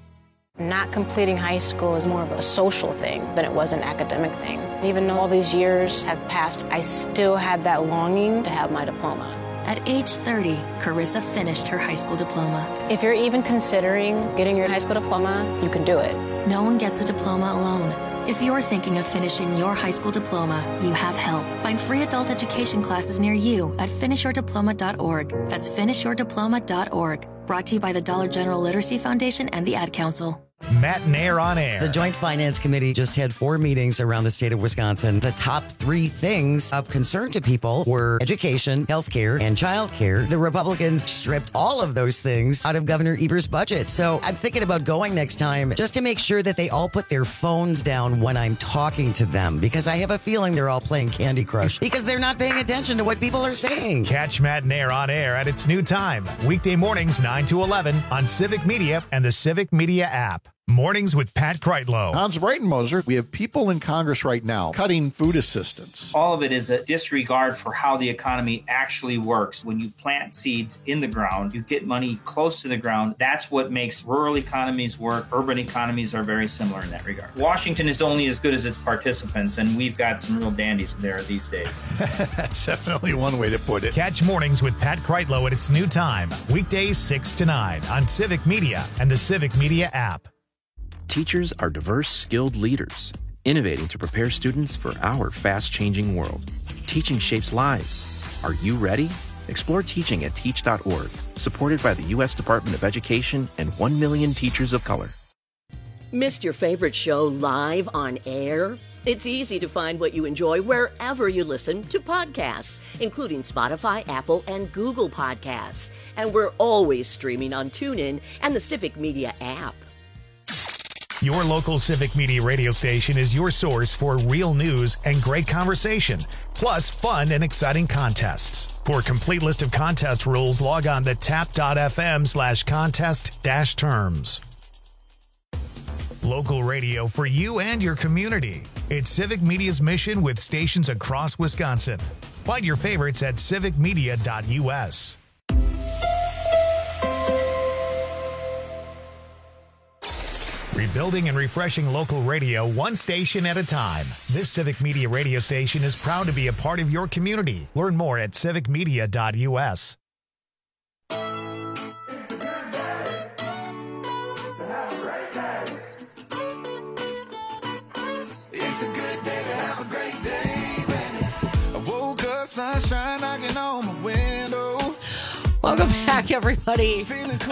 Not completing high school is more of a social thing than it was an academic thing. Even though all these years have passed, I still had that longing to have my diploma. At age thirty, Carissa finished her high school diploma. If you're even considering getting your high school diploma, you can do it. No one gets a diploma alone. If you're thinking of finishing your high school diploma, you have help. Find free adult education classes near you at finish your diploma dot org. That's finish your diploma dot org. Brought to you by the Dollar General Literacy Foundation and the Ad Council. Matt and Air on Air. The Joint Finance Committee just had four meetings around the state of Wisconsin. The top three things of concern to people were education, healthcare, and childcare. The Republicans stripped all of those things out of Governor Evers' budget. So I'm thinking about going next time just to make sure that they all put their phones down when I'm talking to them, because I have a feeling they're all playing Candy Crush because they're not paying attention to what people are saying. Catch Matt and Air on Air at its new time, weekday mornings nine to eleven on Civic Media and the Civic Media app. Mornings with Pat Kreitlow. Hans Breitenmoser, we have people in Congress right now cutting food assistance. All of it is a disregard for how the economy actually works. When you plant seeds in the ground, you get money close to the ground. That's what makes rural economies work. Urban economies are very similar in that regard. Washington is only as good as its participants, and we've got some real dandies there these days. That's definitely one way to put it. Catch Mornings with Pat Kreitlow at its new time, weekdays six to nine on Civic Media and the Civic Media app. Teachers are diverse, skilled leaders, innovating to prepare students for our fast-changing world. Teaching shapes lives. Are you ready? Explore teaching at teach dot org, supported by the U S Department of Education and one million teachers of color. Missed your favorite show live on air? It's easy to find what you enjoy wherever you listen to podcasts, including Spotify, Apple, and Google Podcasts. And we're always streaming on TuneIn and the Civic Media app. Your local Civic Media radio station is your source for real news and great conversation, plus fun and exciting contests. For a complete list of contest rules, log on to tap dot f m slash contest dash terms. Local radio for you and your community. It's Civic Media's mission with stations across Wisconsin. Find your favorites at civic media dot u s. Rebuilding and refreshing local radio one station at a time. This Civic Media radio station is proud to be a part of your community. Learn more at civic media dot u s. Sunshine knocking on my window. Welcome back, everybody.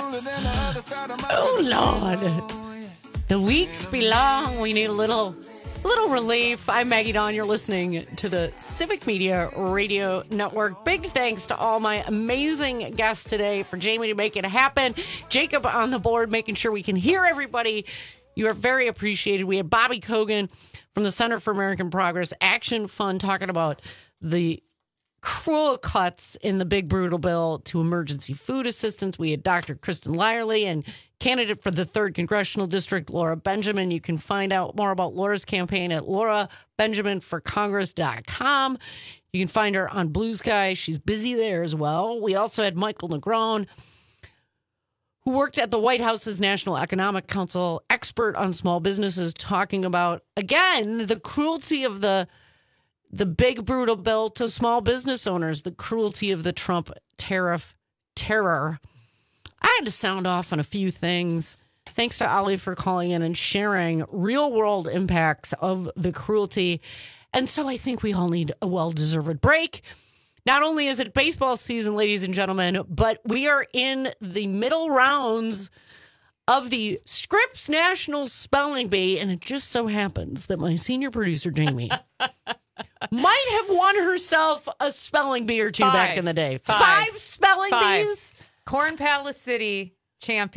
Oh, Lord. The weeks be long. We need a little little relief. I'm Maggie Dawn. You're listening to the Civic Media Radio Network. Big thanks to all my amazing guests today, for Jamie to make it happen. Jacob on the board, making sure we can hear everybody. You are very appreciated. We have Bobby Kogan from the Center for American Progress. Action Fund, talking about the cruel cuts in the big brutal bill to emergency food assistance. We had Doctor Kristen Lyerly and candidate for the third Congressional District, Laura Benjamin. You can find out more about Laura's campaign at laura benjamin for congress dot com. You can find her on Blue Sky. She's busy there as well. We also had Michael Negron, who worked at the White House's National Economic Council, expert on small businesses, talking about, again, the cruelty of the The big brutal bill to small business owners, the cruelty of the Trump tariff terror. I had to sound off on a few things. Thanks to Ali for calling in and sharing real world impacts of the cruelty. And so I think we all need a well-deserved break. Not only is it baseball season, ladies and gentlemen, but we are in the middle rounds of the Scripps National Spelling Bee. And it just so happens that my senior producer, Jamie, might have won herself a spelling bee or two Five. back in the day. Five, Five, Five spelling Five. bees? Corn Palace City champion.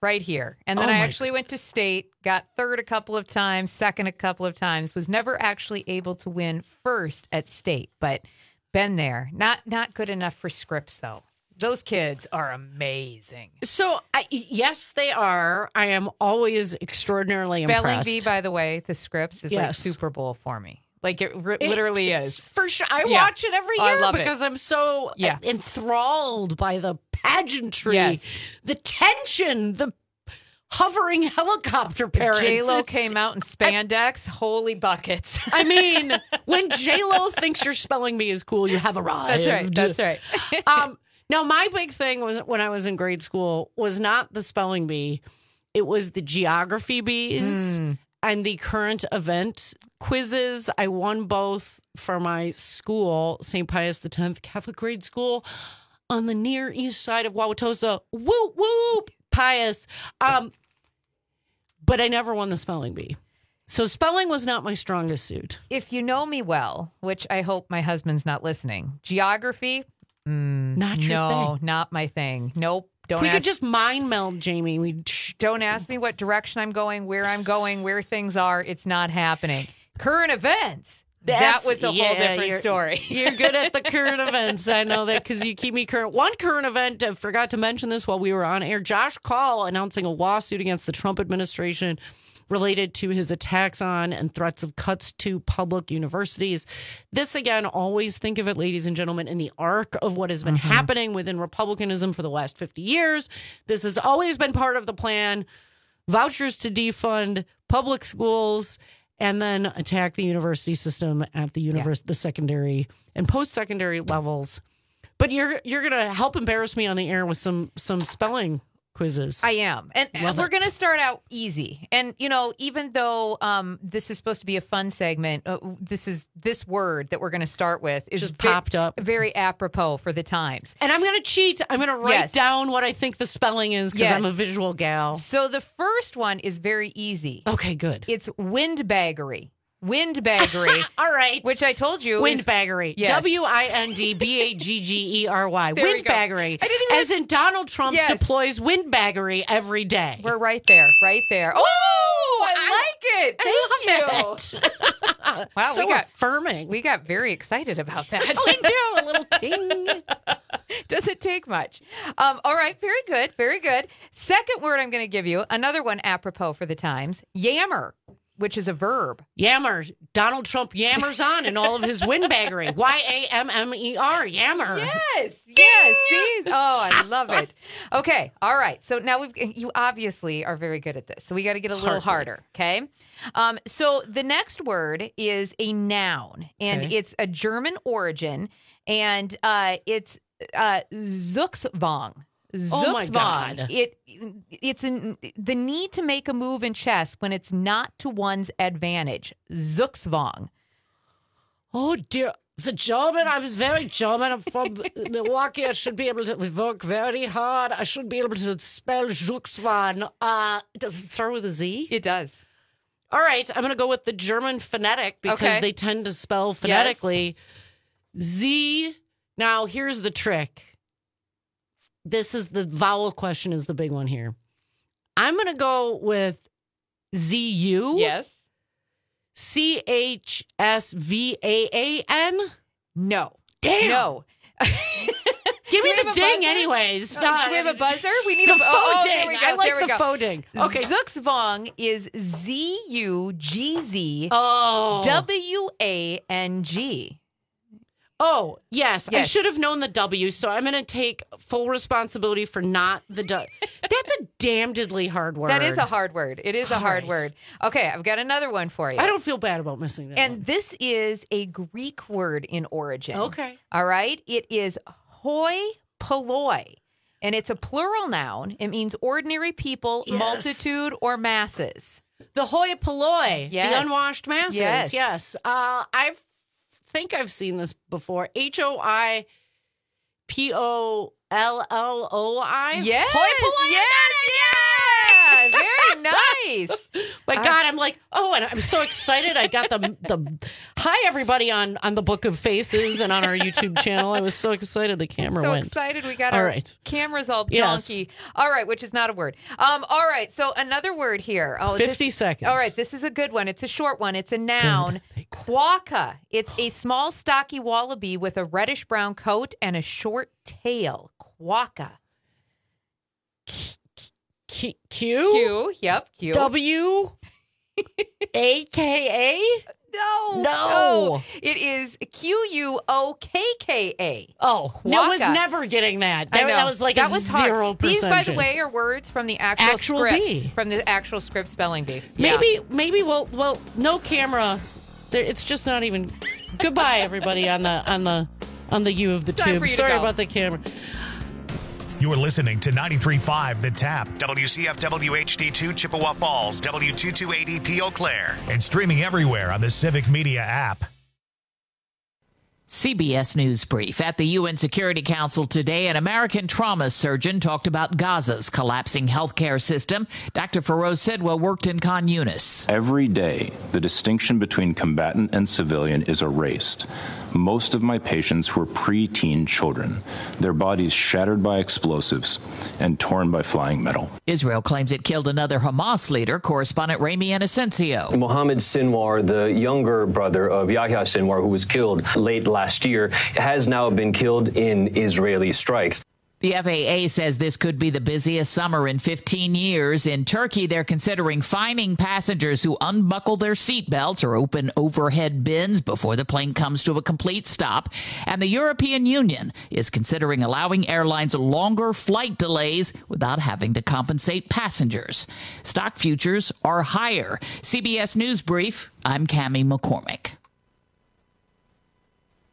right here. And then Oh I my actually went to state, got third a couple of times, second a couple of times, was never actually able to win first at state, but been there. Not not good enough for Scripps, though. Those kids are amazing. So, I, yes, they are. I am always extraordinarily Spelling impressed. bee, by the way, the Scripps is like Yes. Super Bowl for me. Like it r- It- literally it's is. For sure. I Yeah. watch it every Oh, I year love it. because I'm so Yeah. enthralled by the pageantry, Yes. the tension, the hovering helicopter parents. J-Lo It's- came out in spandex. Holy buckets. I mean, when J-Lo thinks your spelling bee is cool, you have arrived. That's right. That's right. um, now, my big thing was when I was in grade school was not the spelling bee. It was the geography bees Mm. and the current event quizzes. I won both for my school, Saint Pius the tenth Catholic Grade School on the near east side of Wauwatosa. Whoop, whoop, Pius. Um, but I never won the spelling bee. So spelling was not my strongest suit. If you know me well, which I hope my husband's not listening, geography, mm, Not your no, thing. not my thing. Nope. Don't If we ask, could just mind meld, Jamie, we don't ask me what direction I'm going, where I'm going, where things are. It's not happening. Current events. That's- that was a yeah, whole different you're- story. You're good at the current events. I know that because you keep me current. One current event, I forgot to mention this while we were on air. Josh Call announcing a lawsuit against the Trump administration related to his attacks on and threats of cuts to public universities. This, again, always think of it, ladies and gentlemen, in the arc of what has been Mm-hmm. happening within Republicanism for the last fifty years. This has always been part of the plan. Vouchers to defund public schools and then attack the university system at the univers- the secondary and post-secondary levels. But you're you're going to help embarrass me on the air with some some spelling quizzes. I am. And Love we're it. going to start out easy. And, you know, even though um, this is supposed to be a fun segment, uh, this is this word that we're going to start with is Just ve- popped up. very apropos for the times. And I'm going to cheat. I'm going to write Yes. down what I think the spelling is because Yes. I'm a visual gal. So the first one is very easy. Okay, good. It's windbaggery. Windbaggery. All right. Which I told you is- Windbaggery. Yes. W I N D B A G G E R Y. There we go. Windbaggery. I didn't even- As in Donald Trump Yes. deploys windbaggery every day. We're right there, right there. Oh, I, like it. Thank you. Wow, so we got affirming. We got very excited about that. we do. A little ting. Doesn't take much. Um, all right, very good, very good. Second word I'm going to give you, another one apropos for the times, yammer, which is a verb. Yammer. Donald Trump yammers on in all of his windbaggery. Y A M M E R. Yammer. Yes, yes. See? Oh, I love it. Okay, all right. So now we've you obviously are very good at this. So we got to get a little Hardly. harder, okay? Um, so the next word is a noun, and Okay. it's a German origin, and uh, it's uh, Zugzwang. Oh, my Zugzwang. God. It it's an, the need to make a move in chess when it's not to one's advantage. Zugzwang. Oh, dear. The German, I was very German. I'm from Milwaukee. I should be able to work very hard. I should be able to spell Zugzwang. Uh, does it start with a Z? It does. All right. I'm going to go with the German phonetic because Okay. they tend to spell phonetically. Z. Now, here's the trick. This is the vowel question is the big one here. I'm going to go with Z U. Yes. C H S V A A N? No. Damn. No. Give Do me we the have a ding buzzer? anyways. Oh, do we have a buzzer? We need the a faux oh, oh, ding. there we go, I like there we the go. faux ding. Okay. Zugzwang is Z U G Z Oh. W A N G. Oh, yes. I Yes. should have known the W, so I'm going to take full responsibility for not the W. That's a damnedly hard word. That is a hard word. It is a All hard right. word. Okay, I've got another one for you. I don't feel bad about missing that. And one. this is a Greek word in origin. Okay. All right. It is hoi polloi. And it's a plural noun. It means ordinary people, Yes. multitude, or masses. The hoi polloi, Yes. the unwashed masses. Yes. Yes. Uh, I think I've seen this before. H O I P O L L O I. Yes. Hoi polloi. Yes. Yeah. Very nice. My I- God, I'm like, oh, and I'm so excited. I got the the hi everybody on on the Book of Faces and on our YouTube channel. I was so excited the camera so went. excited we got all our right. cameras all Yes. donkey. All right, which is not a word. Um, all right, so another word here. Oh, fifty this, seconds. All right, this is a good one. It's a short one. It's a noun. Quokka. It's a small, stocky wallaby with a reddish brown coat and a short tail. Quokka. Q? Q. Yep. Q. W. A K A. No, no, It is Q U O K K A. Oh, I was never getting that. That, I know. that was like that a was zero hard. percent. These, by the way, are words from the actual, Actual scripts, bee. from the actual script spelling bee. Yeah. Maybe, maybe we'll, well, no camera. There, it's just not even. Goodbye, everybody on the on the on the U of the It's time tube. for you to Sorry go. about the camera. You're listening to ninety-three point five The Tap, W C F W H D two Chippewa Falls, W two two eighty P Eau Claire, and streaming everywhere on the Civic Media app. C B S News Brief. At the U N Security Council today, an American trauma surgeon talked about Gaza's collapsing healthcare system. Doctor Feroz Sidwa worked in Khan Yunis. Every day, the distinction between combatant and civilian is erased. Most of my patients were preteen children, their bodies shattered by explosives and torn by flying metal. Israel claims it killed another Hamas leader. Correspondent Rami Inocencio. Mohammed Sinwar, the younger brother of Yahya Sinwar, who was killed late last year, has now been killed in Israeli strikes. The F A A says this could be the busiest summer in fifteen years. In Turkey, they're considering fining passengers who unbuckle their seatbelts or open overhead bins before the plane comes to a complete stop. And the European Union is considering allowing airlines longer flight delays without having to compensate passengers. Stock futures are higher. C B S News Brief, I'm Cammie McCormick.